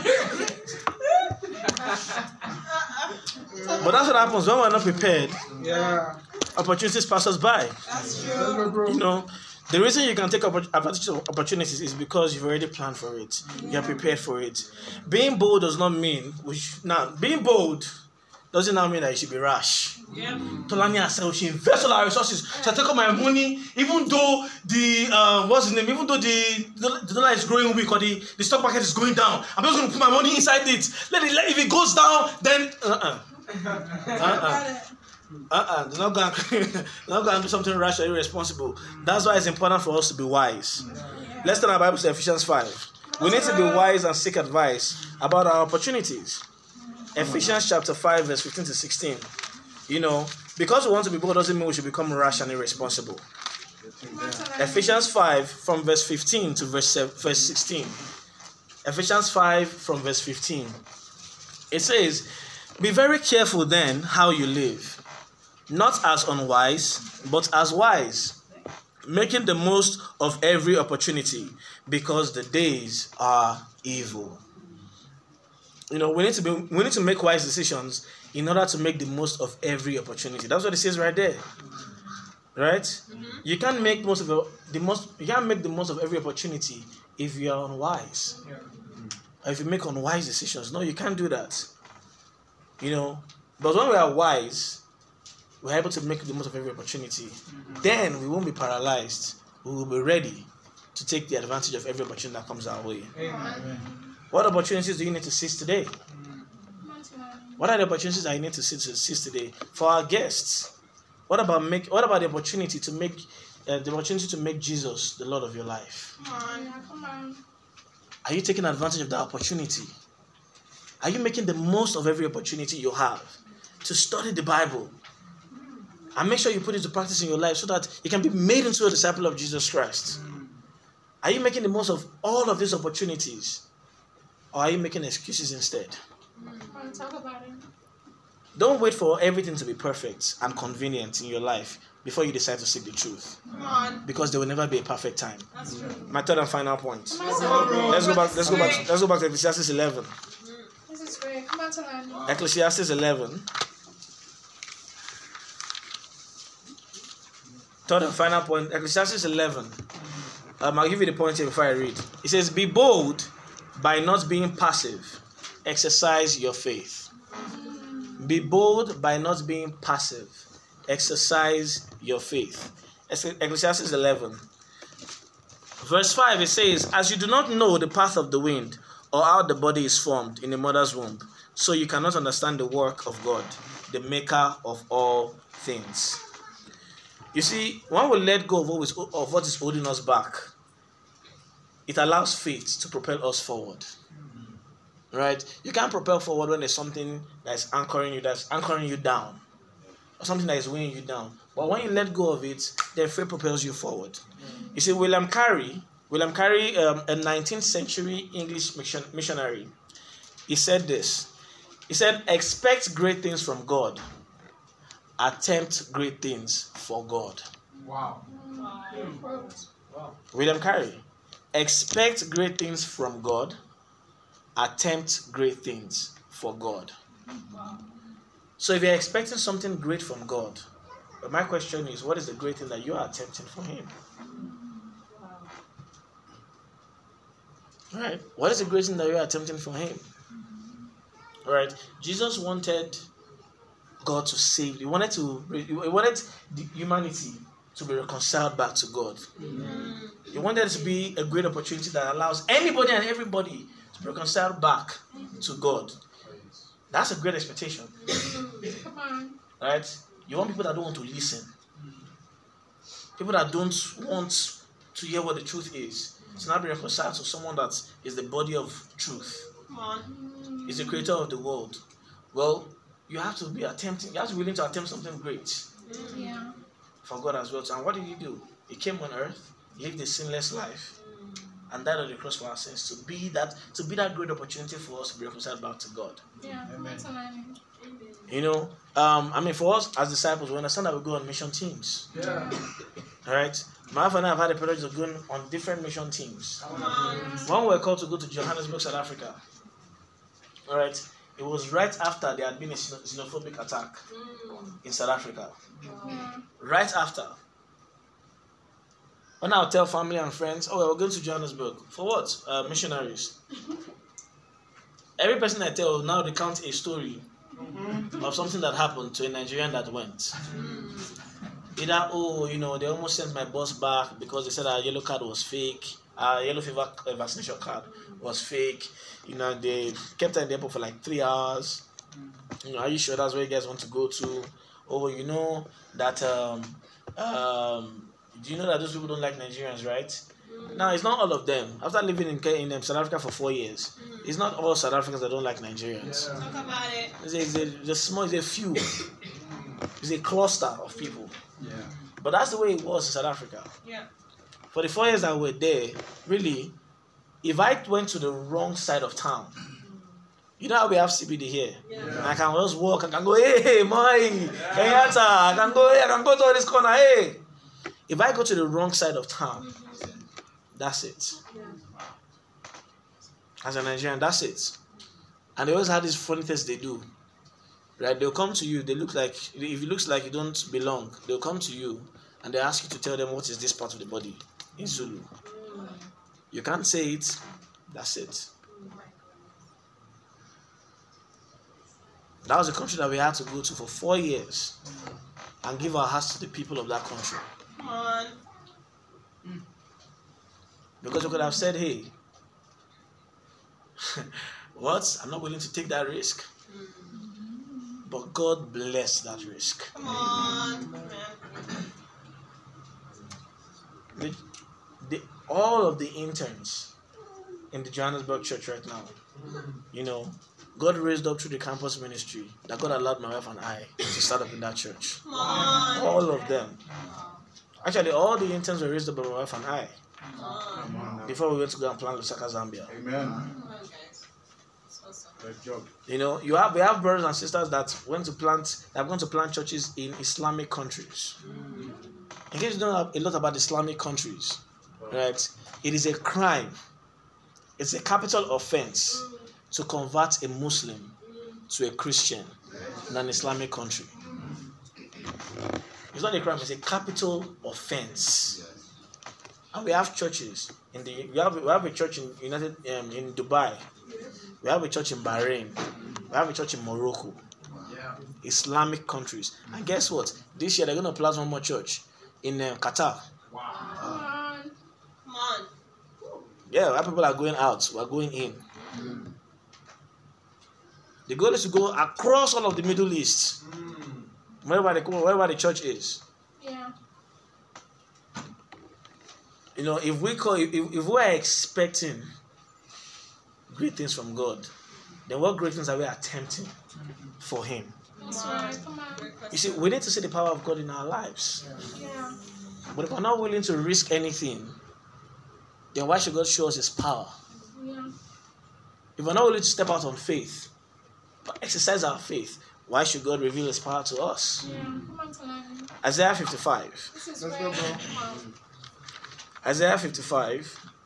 But that's what happens when we're not prepared. Yeah. Opportunities pass us by. That's true. You know, the reason you can take advantage of opportunities is because you've already planned for it. You're prepared for it. Being bold does not mean which now being bold doesn't now mean that you should be rash. Yeah. Tolani herself, she invests all our resources. She take all my money, even though the uh, what's his name, even though the the, the dollar is growing weak or the, the stock market is going down. I'm just gonna put my money inside it. Let it let, if it goes down, then uh-uh. Uh-uh. Uh-uh, they're not going to not going to do something rash or irresponsible. That's why it's important for us to be wise. Let's turn our Bible to Ephesians five. We need to be wise and seek advice about our opportunities. Ephesians chapter five, verse fifteen to sixteen. You know, because we want to be bold doesn't mean we should become rash and irresponsible. Ephesians five from verse fifteen to verse verse sixteen. Ephesians five from verse fifteen. It says, "Be very careful then how you live, not as unwise, but as wise, making the most of every opportunity, because the days are evil." You know, we need to be we need to make wise decisions in order to make the most of every opportunity. That's what it says right there. Right? Mm-hmm. You can't make most of the, the most you can't make the most of every opportunity if you are unwise. Yeah. Or if you make unwise decisions. No, you can't do that. You know, but when we are wise, we're able to make the most of every opportunity. Mm-hmm. Then we won't be paralyzed. We will be ready to take the advantage of every opportunity that comes our way. Amen. What opportunities do you need to seize today? What are the opportunities that you need to seize today for our guests? What about make? What about the opportunity to make uh, the opportunity to make Jesus the Lord of your life? Come on, come on. Are you taking advantage of that opportunity? Are you making the most of every opportunity you have to study the Bible and make sure you put it to practice in your life so that you can be made into a disciple of Jesus Christ? Are you making the most of all of these opportunities, or are you making excuses instead? Come on, talk about it. Don't wait for everything to be perfect and convenient in your life before you decide to seek the truth. Come on. Because there will never be a perfect time. That's true. My third and final point. Come on, Let's go back. Let's go back. Let's go back to Ecclesiastes eleven. This is great. Come on, Talani. Ecclesiastes eleven. Third and final point. Ecclesiastes eleven. Um, I'll give you the point here before I read. It says, "Be bold by not being passive. Exercise your faith." Be bold by not being passive. Exercise your faith. Ecclesiastes eleven. Verse five, it says, "As you do not know the path of the wind, or how the body is formed in a mother's womb, so you cannot understand the work of God, the maker of all things." You see, when we let go of what is, of what is holding us back, it allows faith to propel us forward. Right? You can't propel forward when there's something that's anchoring you, that's anchoring you down, or something that is weighing you down. But when you let go of it, then faith propels you forward. Mm-hmm. You see, William Carey, William Carey, um, a nineteenth century English mission, missionary, he said this. He said, "Expect great things from God. Attempt great things for God." Wow. Wow. Wow. William Carey. Expect great things from God. Attempt great things for God. Wow. So if you're expecting something great from God, but my question is, what is the great thing that you are attempting for Him? Right? What is the great thing that you are attempting for him? Right? Jesus wanted God to save. He wanted to. He wanted the humanity to be reconciled back to God. Mm. He wanted it to be a great opportunity that allows anybody and everybody to be reconciled back to God. That's a great expectation. Come on. Right? You want people that don't want to listen. People that don't want to hear what the truth is. To not be reconciled to someone that is the body of truth. Come on. Is the creator of the world. Well, you have to be attempting, you have to be willing to attempt something great Yeah. for God as well. And what did he do? He came on earth, lived a sinless life, and died on the cross for our sins to be that to be that great opportunity for us to be reconciled back to God. Yeah. That's what I mean. You know, um, I mean, for us as disciples, we understand that we go on mission teams. Yeah. All right, my wife and I have had the privilege of going on different mission teams. Come on. One we were called to go to Johannesburg, South Africa. All right, it was right after there had been a xeno- xenophobic attack Mm. in South Africa. Yeah. Right after. When I'll tell family and friends, oh, we're going to Johannesburg. For what? Uh, missionaries. Every person I tell will now recount a story of something that happened to a Nigerian that went. Either, oh, you know, they almost sent my boss back because they said our yellow card was fake. Our yellow fever uh, vaccination card was fake. You know, they kept her in the airport for like three hours. You know, are you sure that's where you guys want to go to? Oh, you know that, um, um, do you know that those people don't like Nigerians, right? Now, it's not all of them. After living in, in um, South Africa for four years, it's not all South Africans that don't like Nigerians. Yeah. Talk about it. It's a, it's a, it's a small, it's a few. It's a cluster of people. Yeah. But that's the way it was in South Africa. Yeah. For the four years that we were there, really, if I went to the wrong side of town, you know how we have C B D here? Yeah. And I can just walk, I can go, hey, my, Kenyatta, I can go here, I can go to this corner, hey. If I go to the wrong side of town, that's it. As a Nigerian, that's it. And they always have these funny things they do. Right? They'll come to you, they look like, if it looks like you don't belong, they'll come to you and they ask you to tell them what is this part of the body in Zulu. You can't say it, that's it. That was a country that we had to go to for four years and give our hearts to the people of that country. Come on. Because we could have said, hey, what? I'm not willing to take that risk. But God bless that risk. Come on. Man. The, the, all of the interns in the Johannesburg church right now, you know, God raised up through the campus ministry that God allowed my wife and I to start up in that church. Come on. All of them. Actually, all the interns were raised up by my wife and I Come on. before we went to go and plant Lusaka, Zambia. Amen. Come on, guys. So, so. Good job. You know, you have we have brothers and sisters that went to plant that have gone to plant churches in Islamic countries. In case you don't know a lot about Islamic countries, right? It is a crime. It's a capital offense to convert a Muslim to a Christian in an Islamic country. It's not a crime, it's a capital offense. And we have churches in the we have we have a church in United um, in Dubai. We have a church in Bahrain. We have a church in Morocco. Yeah. Islamic countries. And guess what? This year they're going to plant one more church in uh, Qatar. Wow. Come on. Come on. Yeah, our people are going out. We're going in. The goal is to go across all of the Middle East, wherever the wherever the church is. Yeah. You know, if we call if, if we are expecting great things from God, then what great things are we attempting for Him? That's right. Come on. Great question. You see, we need to see the power of God in our lives. Yeah. But if we're not willing to risk anything, then why should God show us His power? Yeah. If we're not willing to step out on faith, but exercise our faith, why should God reveal His power to us? Yeah. Come on, Talani. Isaiah fifty-five. This is Let's where. go, bro. Come on. Isaiah fifty-five.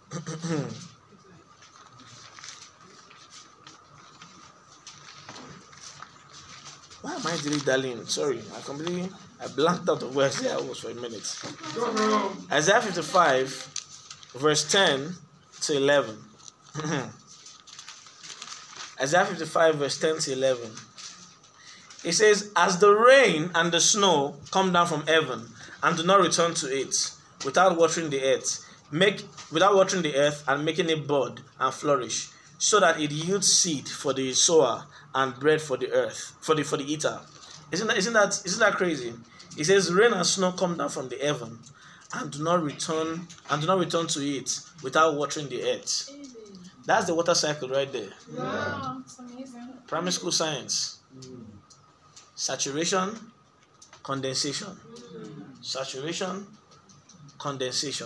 Why am I dilly-dallying? Sorry, I completely I blanked out of where Isaiah was for a minute. Go, bro. Isaiah fifty-five, verse ten to eleven. Isaiah fifty-five, verse ten to eleven. It says, as the rain and the snow come down from heaven and do not return to it without watering the earth, make without watering the earth and making it bud and flourish, so that it yields seed for the sower and bread for the earth, for the for the eater. Isn't that isn't that isn't that crazy? It says, rain and snow come down from the heaven and do not return and do not return to it without watering the earth. That's the water cycle right there. Wow, it's amazing. Primary school science. Saturation, condensation. Saturation, condensation.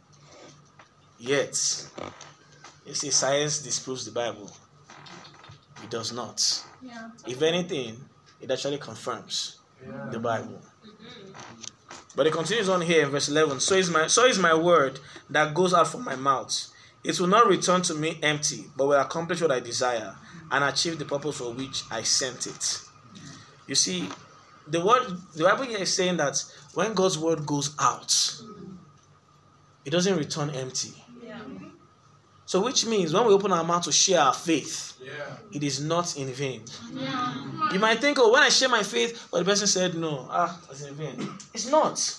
Yet, you see, science disproves the Bible. It does not. Yeah. If anything, it actually confirms the Bible. But it continues on here in verse eleven. So is my so is my word that goes out from my mouth. It will not return to me empty, but will accomplish what I desire and achieve the purpose for which I sent it. You see, the word the Bible here is saying that when God's word goes out, it doesn't return empty. Yeah. So which means when we open our mouth to share our faith, Yeah. it is not in vain. Yeah. You might think, oh, when I share my faith, but the person said no, ah, it's in vain. It's not.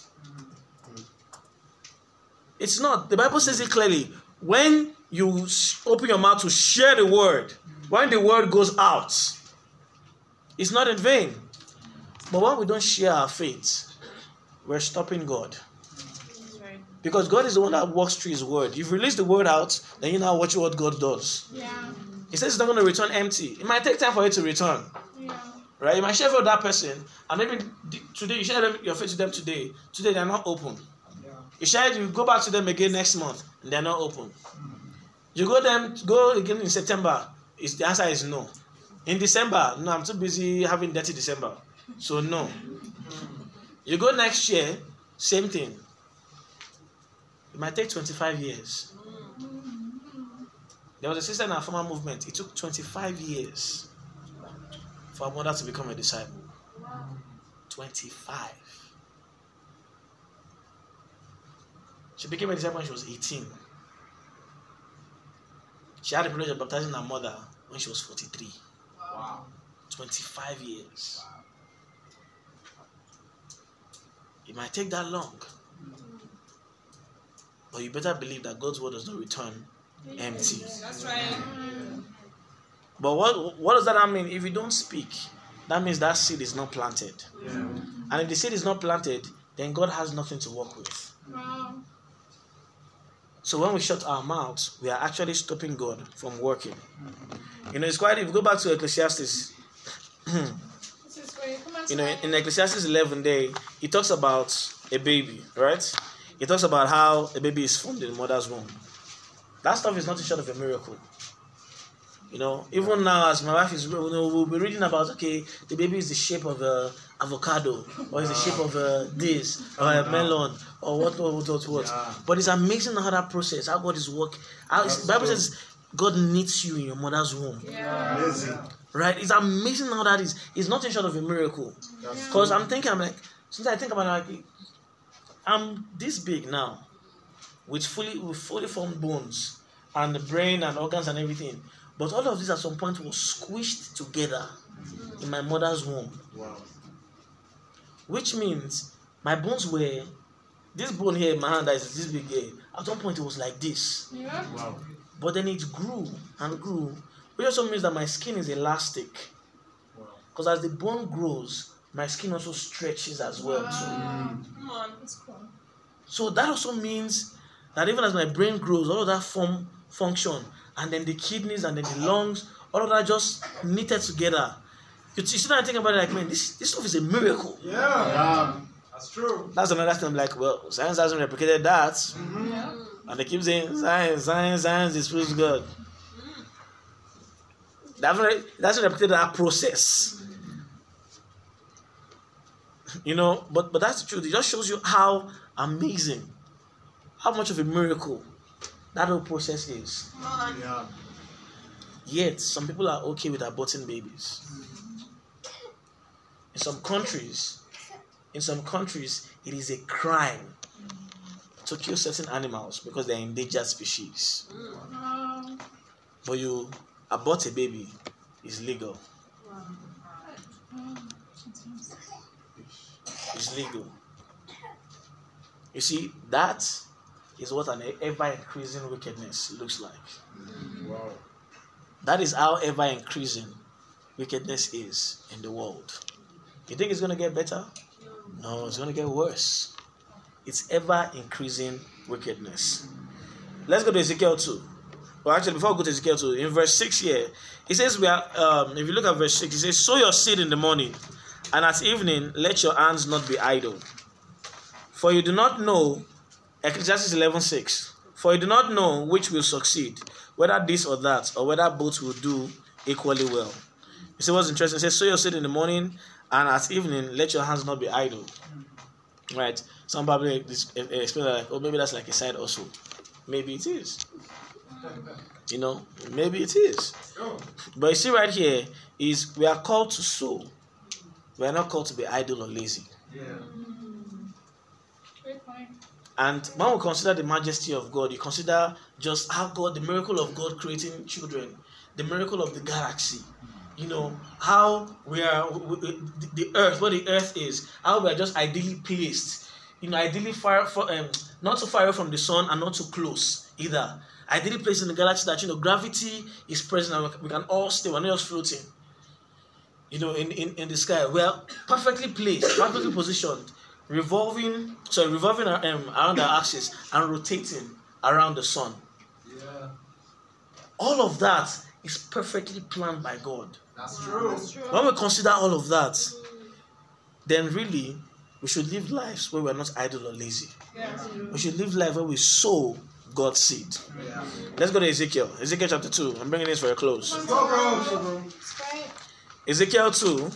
It's not. The Bible says it clearly. When you open your mouth to share the word, when the word goes out, it's not in vain. But when we don't share our faith, we're stopping God. That's right. Because God is the one that walks through his word. You've released the word out, then you now watch what God does. Yeah. He says it's not going to return empty. It might take time for it to return. Yeah. Right? You might share with that person, and maybe today you share your faith to them today. Today they're not open. Yeah. You share it, you go back to them again next month, and they're not open. You go them go again in September. Is the answer is no. In December, no, I'm too busy having dirty December, so no. You go next year, same thing. It might take twenty-five years. There was a sister in our former movement. It took twenty-five years for her mother to become a disciple. twenty-five. She became a disciple when she was eighteen. She had the privilege of baptizing her mother when she was forty-three. Wow. twenty-five years. It might take that long. But you better believe that God's word does not return empty. That's right. But what, what does that mean? If you don't speak, that means that seed is not planted. Yeah. And if the seed is not planted, then God has nothing to work with. Wow. So when we shut our mouths, we are actually stopping God from working. You know, it's quite, if you go back to Ecclesiastes, This is where you come and you know, say- in Ecclesiastes eleven day, he talks about a baby, right? He talks about how a baby is formed in the mother's womb. That stuff is nothing short of a miracle. You know, even now as my wife is, you know, we'll be reading about, okay, the baby is the shape of a avocado, or is the shape of a this, or a melon, or what, what, what, what, what. Yeah. But it's amazing how that process, how God is working. How it's- the Bible true. says God knits you in your mother's womb. Yeah. Amazing. Right? It's amazing how that is. It's nothing short of a miracle. That's Because I'm thinking, I'm like, sometimes I think about it, like, I'm this big now, with fully with fully formed bones, and the brain and organs and everything. But all of this at some point was squished together in my mother's womb. Wow. Which means my bones were, this bone here in my hand that is this big here, at one point it was like this. Yeah. Wow. But then it grew and grew, which also means that my skin is elastic. Wow. Because as the bone grows, my skin also stretches as well too. Wow. Come on. That's cool. So that also means that even as my brain grows, all of that form function, and then the kidneys and then the lungs, all of that just knitted together. You, you sit down and think about it like, man, this, this stuff is a miracle. Yeah. Yeah. That's true. That's another thing. I'm like, well, science hasn't replicated that. Mm-hmm. Yeah. And they keep saying science, science, science disproves God. They haven't, it hasn't replicated that process. You know, but but that's the truth. It just shows you how amazing, how much of a miracle that whole process is. Come on. Yeah. Yet some people are okay with aborting babies. In some countries, in some countries, it is a crime to kill certain animals because they're endangered species. Wow. but you abort a baby, it's legal. It's legal. You see, that is what an ever-increasing wickedness looks like. Wow. That is how ever-increasing wickedness is in the world. You think it's going to get better? No, it's going to get worse. It's ever-increasing wickedness. Let's go to Ezekiel two. Well, actually, before we go to Ezekiel two, in verse six here, it says, "We are." Um, if you look at verse six, it says, "Sow your seed in the morning, and at evening let your hands not be idle. For you do not know," Ecclesiastes eleven six, "for you do not know which will succeed, whether this or that, or whether both will do equally well." You see what's interesting? It says, "Sow your seed in the morning, and at evening let your hands not be idle." Right? Some probably explain like, oh, maybe that's like a side also. Maybe it is. You know, maybe it is. But you see right here is we are called to sow. We are not called to be idle or lazy. Yeah. Great point. And when we consider the majesty of God, you consider just how God, the miracle of God creating children, the miracle of the galaxy, you know, how we are, we, we, the earth, what the earth is, how we are just ideally placed, you know, ideally far, for, um, not too far away from the sun and not too close either. Ideally placed in the galaxy that, you know, gravity is present and we can all stay, we're not just floating, you know, in, in, in the sky. We are perfectly placed, perfectly positioned, revolving, sorry, revolving um, around our axis and rotating around the sun. Yeah. All of that is perfectly planned by God. That's true. That's true. When we consider all of that, then really we should live lives where we're not idle or lazy. Yes. We should live life where we sow God's seed. Yeah. Let's go to Ezekiel. Ezekiel chapter two. I'm bringing this for a close. Go, bro. Go, bro. That's right. Ezekiel two.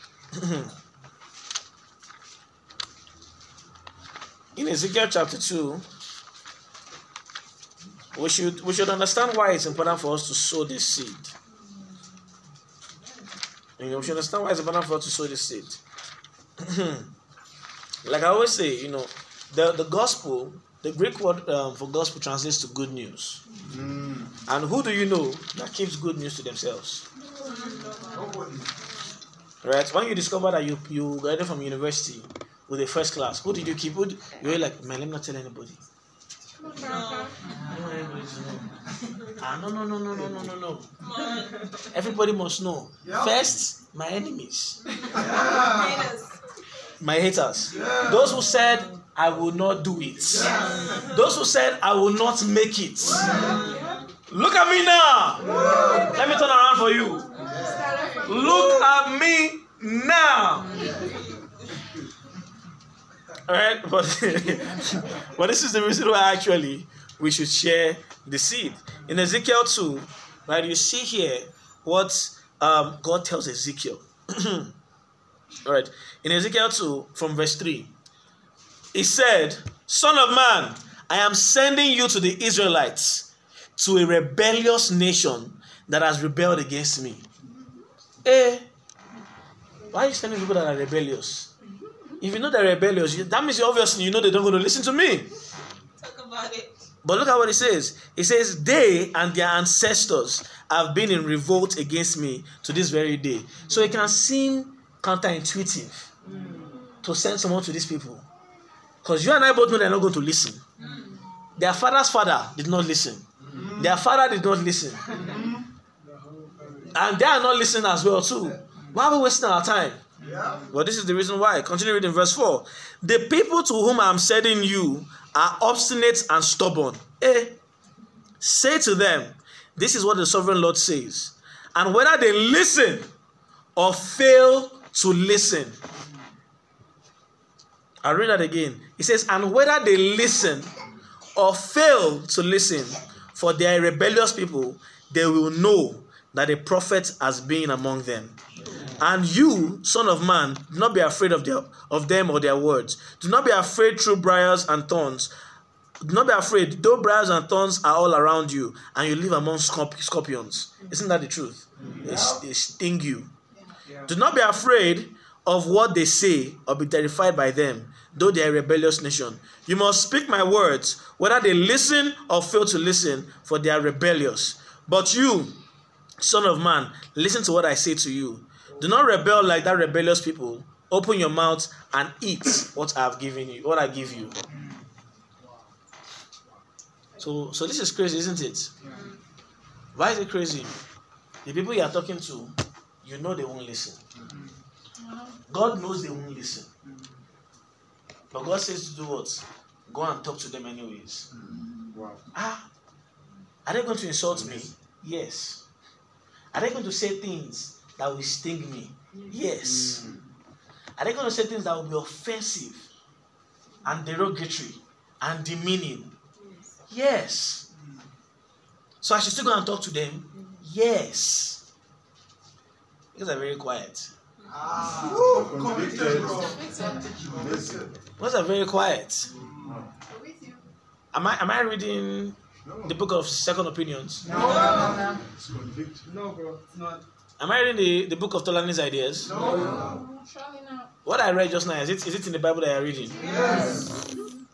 In Ezekiel chapter two, we should we should understand why it's important for us to sow this seed. You know, we should understand why it's important for us to sow this seed. Like I always say, you know, the, the gospel, the Greek word um, for gospel translates to good news. Mm. And who do you know that keeps good news to themselves? Nobody. Right? When you discover that you you graduated from university with a first class, who did you keep? Who, you were like, man, let me not tell anybody. Come on, Grandpa. I don't want anybody to know. Ah, no, no, no, no, no, no, no, no. Come on. Everybody must know. Yep. First, my enemies, Haters. my haters. Those who said, I will not do it. Those who said, I will not make it. Look at me now. Let me turn around for you. Look at me now. Alright, but, but this is the reason why actually we should share the seed. In Ezekiel two, right, you see here what um, God tells Ezekiel. Alright, in Ezekiel two, from verse three, he said, "Son of man, I am sending you to the Israelites, to a rebellious nation that has rebelled against me." Eh, why are you sending people that are rebellious? If you know they're rebellious, that means you obviously you know they don't going to listen to me. Talk about it. But look at what it says. It says, they and their ancestors have been in revolt against me to this very day. So it can seem counterintuitive mm. to send someone to these people. Because you and I both know they're not going to listen. Mm. Their father's father did not listen. Mm. Their father did not listen. Mm. And they are not listening as well too. Why are we wasting our time? Yeah. Well, this is the reason why. Continue reading verse four. The people to whom I am sending you are obstinate and stubborn. Eh? Say to them, this is what the sovereign Lord says. And whether they listen or fail to listen. I'll read that again. It says, and whether they listen or fail to listen, for they are rebellious people, they will know that a prophet has been among them. And you, son of man, do not be afraid of their of them or their words. Do not be afraid through briars and thorns. Do not be afraid, though briars and thorns are all around you, and you live among scorp- scorpions. Isn't that the truth? Yeah. They, they sting you. Yeah. Do not be afraid of what they say, or be terrified by them, though they are a rebellious nation. You must speak my words, whether they listen or fail to listen, for they are rebellious. But you, son of man, listen to what I say to you. Do not rebel like that rebellious people. Open your mouth and eat what I have given you, what I give you. So, so this is crazy, isn't it? Why is it crazy? The people you are talking to, you know they won't listen. God knows they won't listen. But God says to do what? Go and talk to them anyways. Wow. Ah, are they going to insult me? Yes. Are they going to say things that will sting me? Yes. Are they going to say things that will be offensive and derogatory and demeaning? Yes. So I should still go and talk to them? Yes. Because they're very quiet. Ah, Woo, convicted. Convicted. Because they're very quiet. I'm with you. Am I am I reading No. the book of Second Opinions? No, no, no. It's convicted. No, bro, it's not. Am I reading the, the book of Tolani's Ideas? No. No, surely not. What I read just now, is it is it in the Bible that you're reading? Yes.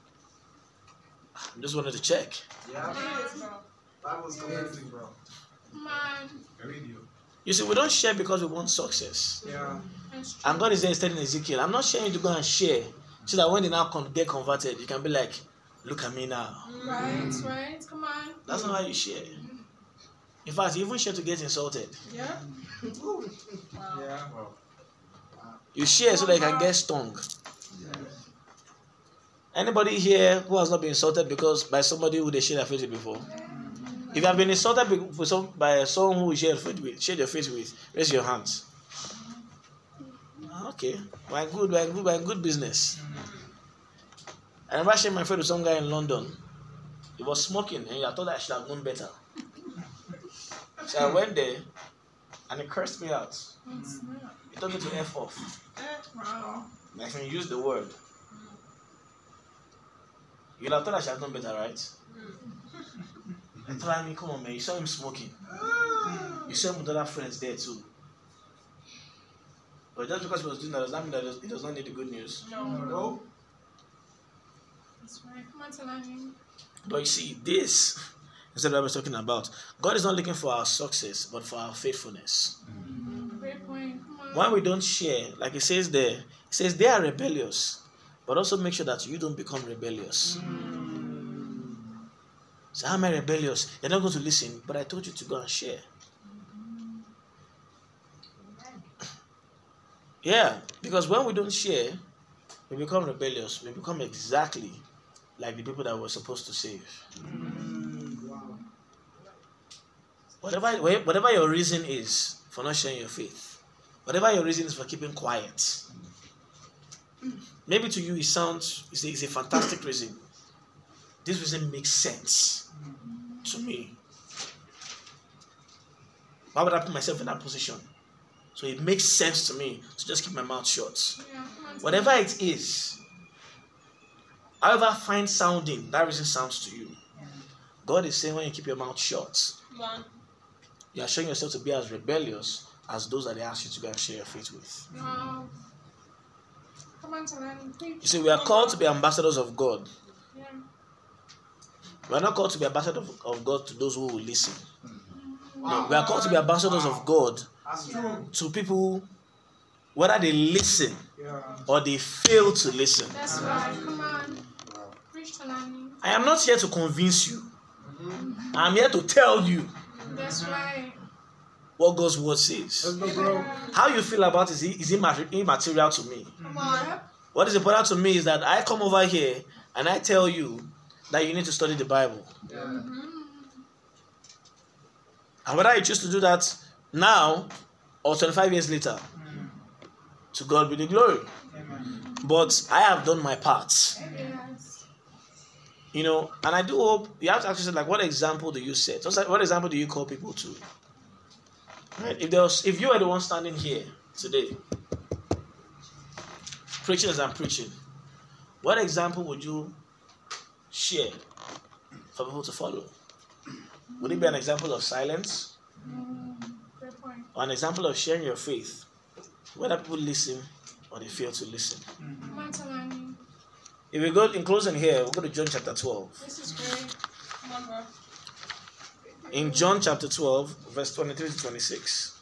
I just wanted to check. Yeah. Yes, bro. That was convicting, bro. Come on. I read you. You see, we don't share because we want success. Yeah. That's true. And God is there telling Ezekiel, I'm not sharing you to go and share. So that when they now con- get converted, you can be like, look at me now. Right, right. Come on. That's not how you share. In fact, you even share to get insulted. Yeah. Wow. Yeah. Wow. You share so that you can get stung. Anybody here who has not been insulted because by somebody who they shared their faith with before? If you have been insulted be- for some, by someone who you shared faith with, shared your faith with, raise your hands. Okay, we're good, we're good, we're in good business. I remember sharing my faith with some guy in London. He was smoking, and I thought I should have known better. So I went there, and he cursed me out. It's not. He told me to F off. Wow. Like when you use the word. You'll have thought I should have known better, right? I told him, come on, man, you saw him smoking. You saw him with other friends there too. But just because he was doing that, does that mean that he does not need the good news? No. No. That's right. Come on, Talani. But you see, this is what I was talking about. God is not looking for our success, but for our faithfulness. Great point. Come on. When we don't share, like it says there, it says they are rebellious, but also make sure that you don't become rebellious. So how am I rebellious? You're not going to listen, but I told you to go and share. Yeah, because when we don't share, we become rebellious. We become exactly like the people that we're supposed to save. Whatever, whatever your reason is for not sharing your faith, whatever your reason is for keeping quiet, maybe to you it sounds, it's a, it's a fantastic reason. This reason makes sense to me. Why would I put myself in that position? So it makes sense to me to just keep my mouth shut. Yeah, come on, Whatever it is, however fine sounding that reason sounds to you, God is saying when you keep your mouth shut, Come on. you are showing yourself to be as rebellious as those that they ask you to go and share your faith with. Wow. Come on, Talani. You Preach. see, we are called to be ambassadors of God. Yeah. We are not called to be ambassadors of, of God to those who will listen. No, we are called to be ambassadors of God That's true. to people, whether they listen Yeah. or they fail to listen. That's right. Come on. Preach, Talani. I am not here to convince you. I am here to tell you That's right. what God's word says. Let's go, bro. How you feel about it is, is immater- immaterial to me. Come on. Yep. What is important to me is that I come over here and I tell you that you need to study the Bible. And whether you choose to do that now or twenty-five years later, to God be the glory. Amen. But I have done my part. Yes. You know, and I do hope you have to actually say, like, what example do you set? Just like, what example do you call people to? Right? If there was, if you were the one standing here today, preaching as I'm preaching, what example would you share for people to follow? Would it be an example of silence Mm, great point. or an example of sharing your faith, whether people listen or they fail to listen? Come on, Talani. If we go in closing here, we'll go to John chapter twelve. This is great. Come on, bro. in John chapter twelve, verse twenty-three to twenty-six.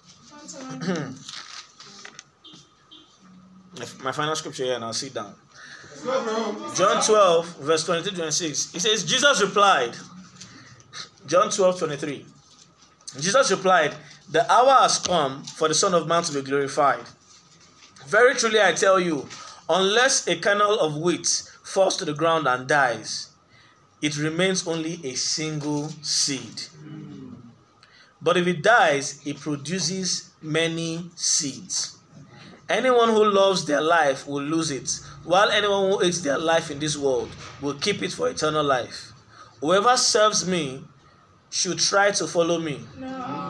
My final scripture here, and I'll sit down. Let's go, bro. John twelve, verse twenty-three to twenty-six. It says, Jesus replied, John twelve, twenty-three. Jesus replied, the hour has come for the Son of Man to be glorified. Very truly I tell you, unless a kernel of wheat falls to the ground and dies, it remains only a single seed. But if it dies, it produces many seeds. Anyone who loves their life will lose it, while anyone who hates their life in this world will keep it for eternal life. Whoever serves me should try to follow me. No.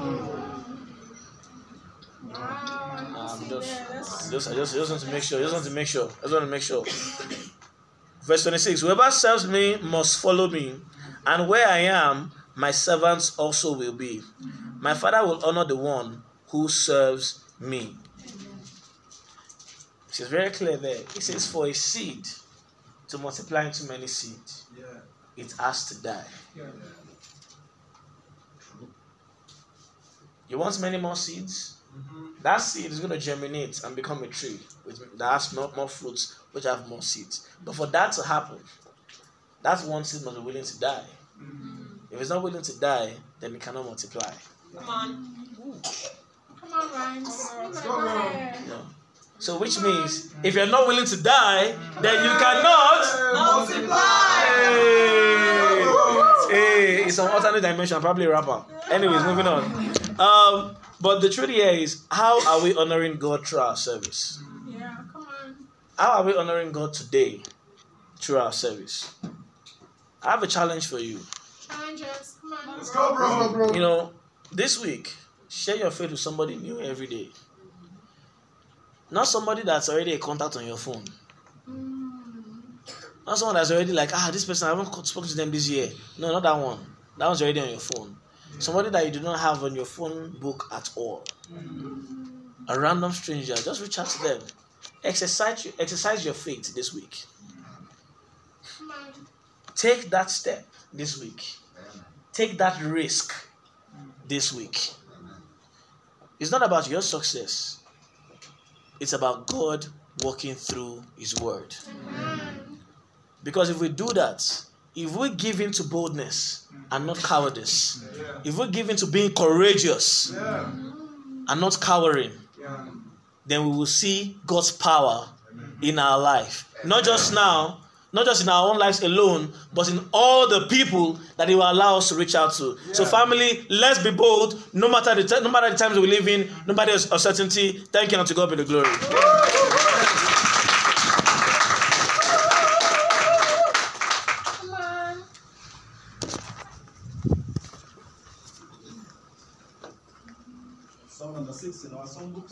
Wow, I Um, see just, that. That's just, I just, I just want to make sure. I just want to make sure. I just want to make sure. Verse twenty-six. Whoever serves me must follow me, and where I am, my servants also will be. My Father will honor the one who serves me. It is very clear there. It says, for a seed to multiply into many seeds, Yeah. it has to die. Yeah. You want many more seeds? Mm-hmm. That seed is going to germinate and become a tree with, that has more, more fruits, which have more seeds. But for that to happen, that one seed must be willing to die. Mm-hmm. If it's not willing to die, then it cannot multiply. Come on. Come on, Rhymes. You Let's better go, go bro. ahead. No. So which means, if you're not willing to die, then you cannot. Multiply. Hey, hey, it's an alternate dimension, probably a rapper. Anyways, moving on. Um, but the truth here is, how are we honoring God through our service? Yeah, come on. How are we honoring God today through our service? I have a challenge for you. Challenge us. Come on. Let's go, bro. You know, this week, share your faith with somebody new every day. Not somebody that's already a contact on your phone. Mm. Not someone that's already like, ah, this person, I haven't spoken to them this year. No, not that one. That one's already on your phone. Somebody that you do not have on your phone book at all. A random stranger. Just reach out to them. Exercise, exercise your faith this week. Come on. Take that step this week. Take that risk this week. It's not about your success. It's about God working through His word. Because if we do that, if we give in to boldness and not cowardice, Yeah. if we give in to being courageous Yeah. and not cowering, Yeah. then we will see God's power in our life. Not just now, not just in our own lives alone, but in all the people that He will allow us to reach out to. So, family, let's be bold, no matter the t- no matter the times we live in, no matter the uncertainty. Thank you, and to God be the glory.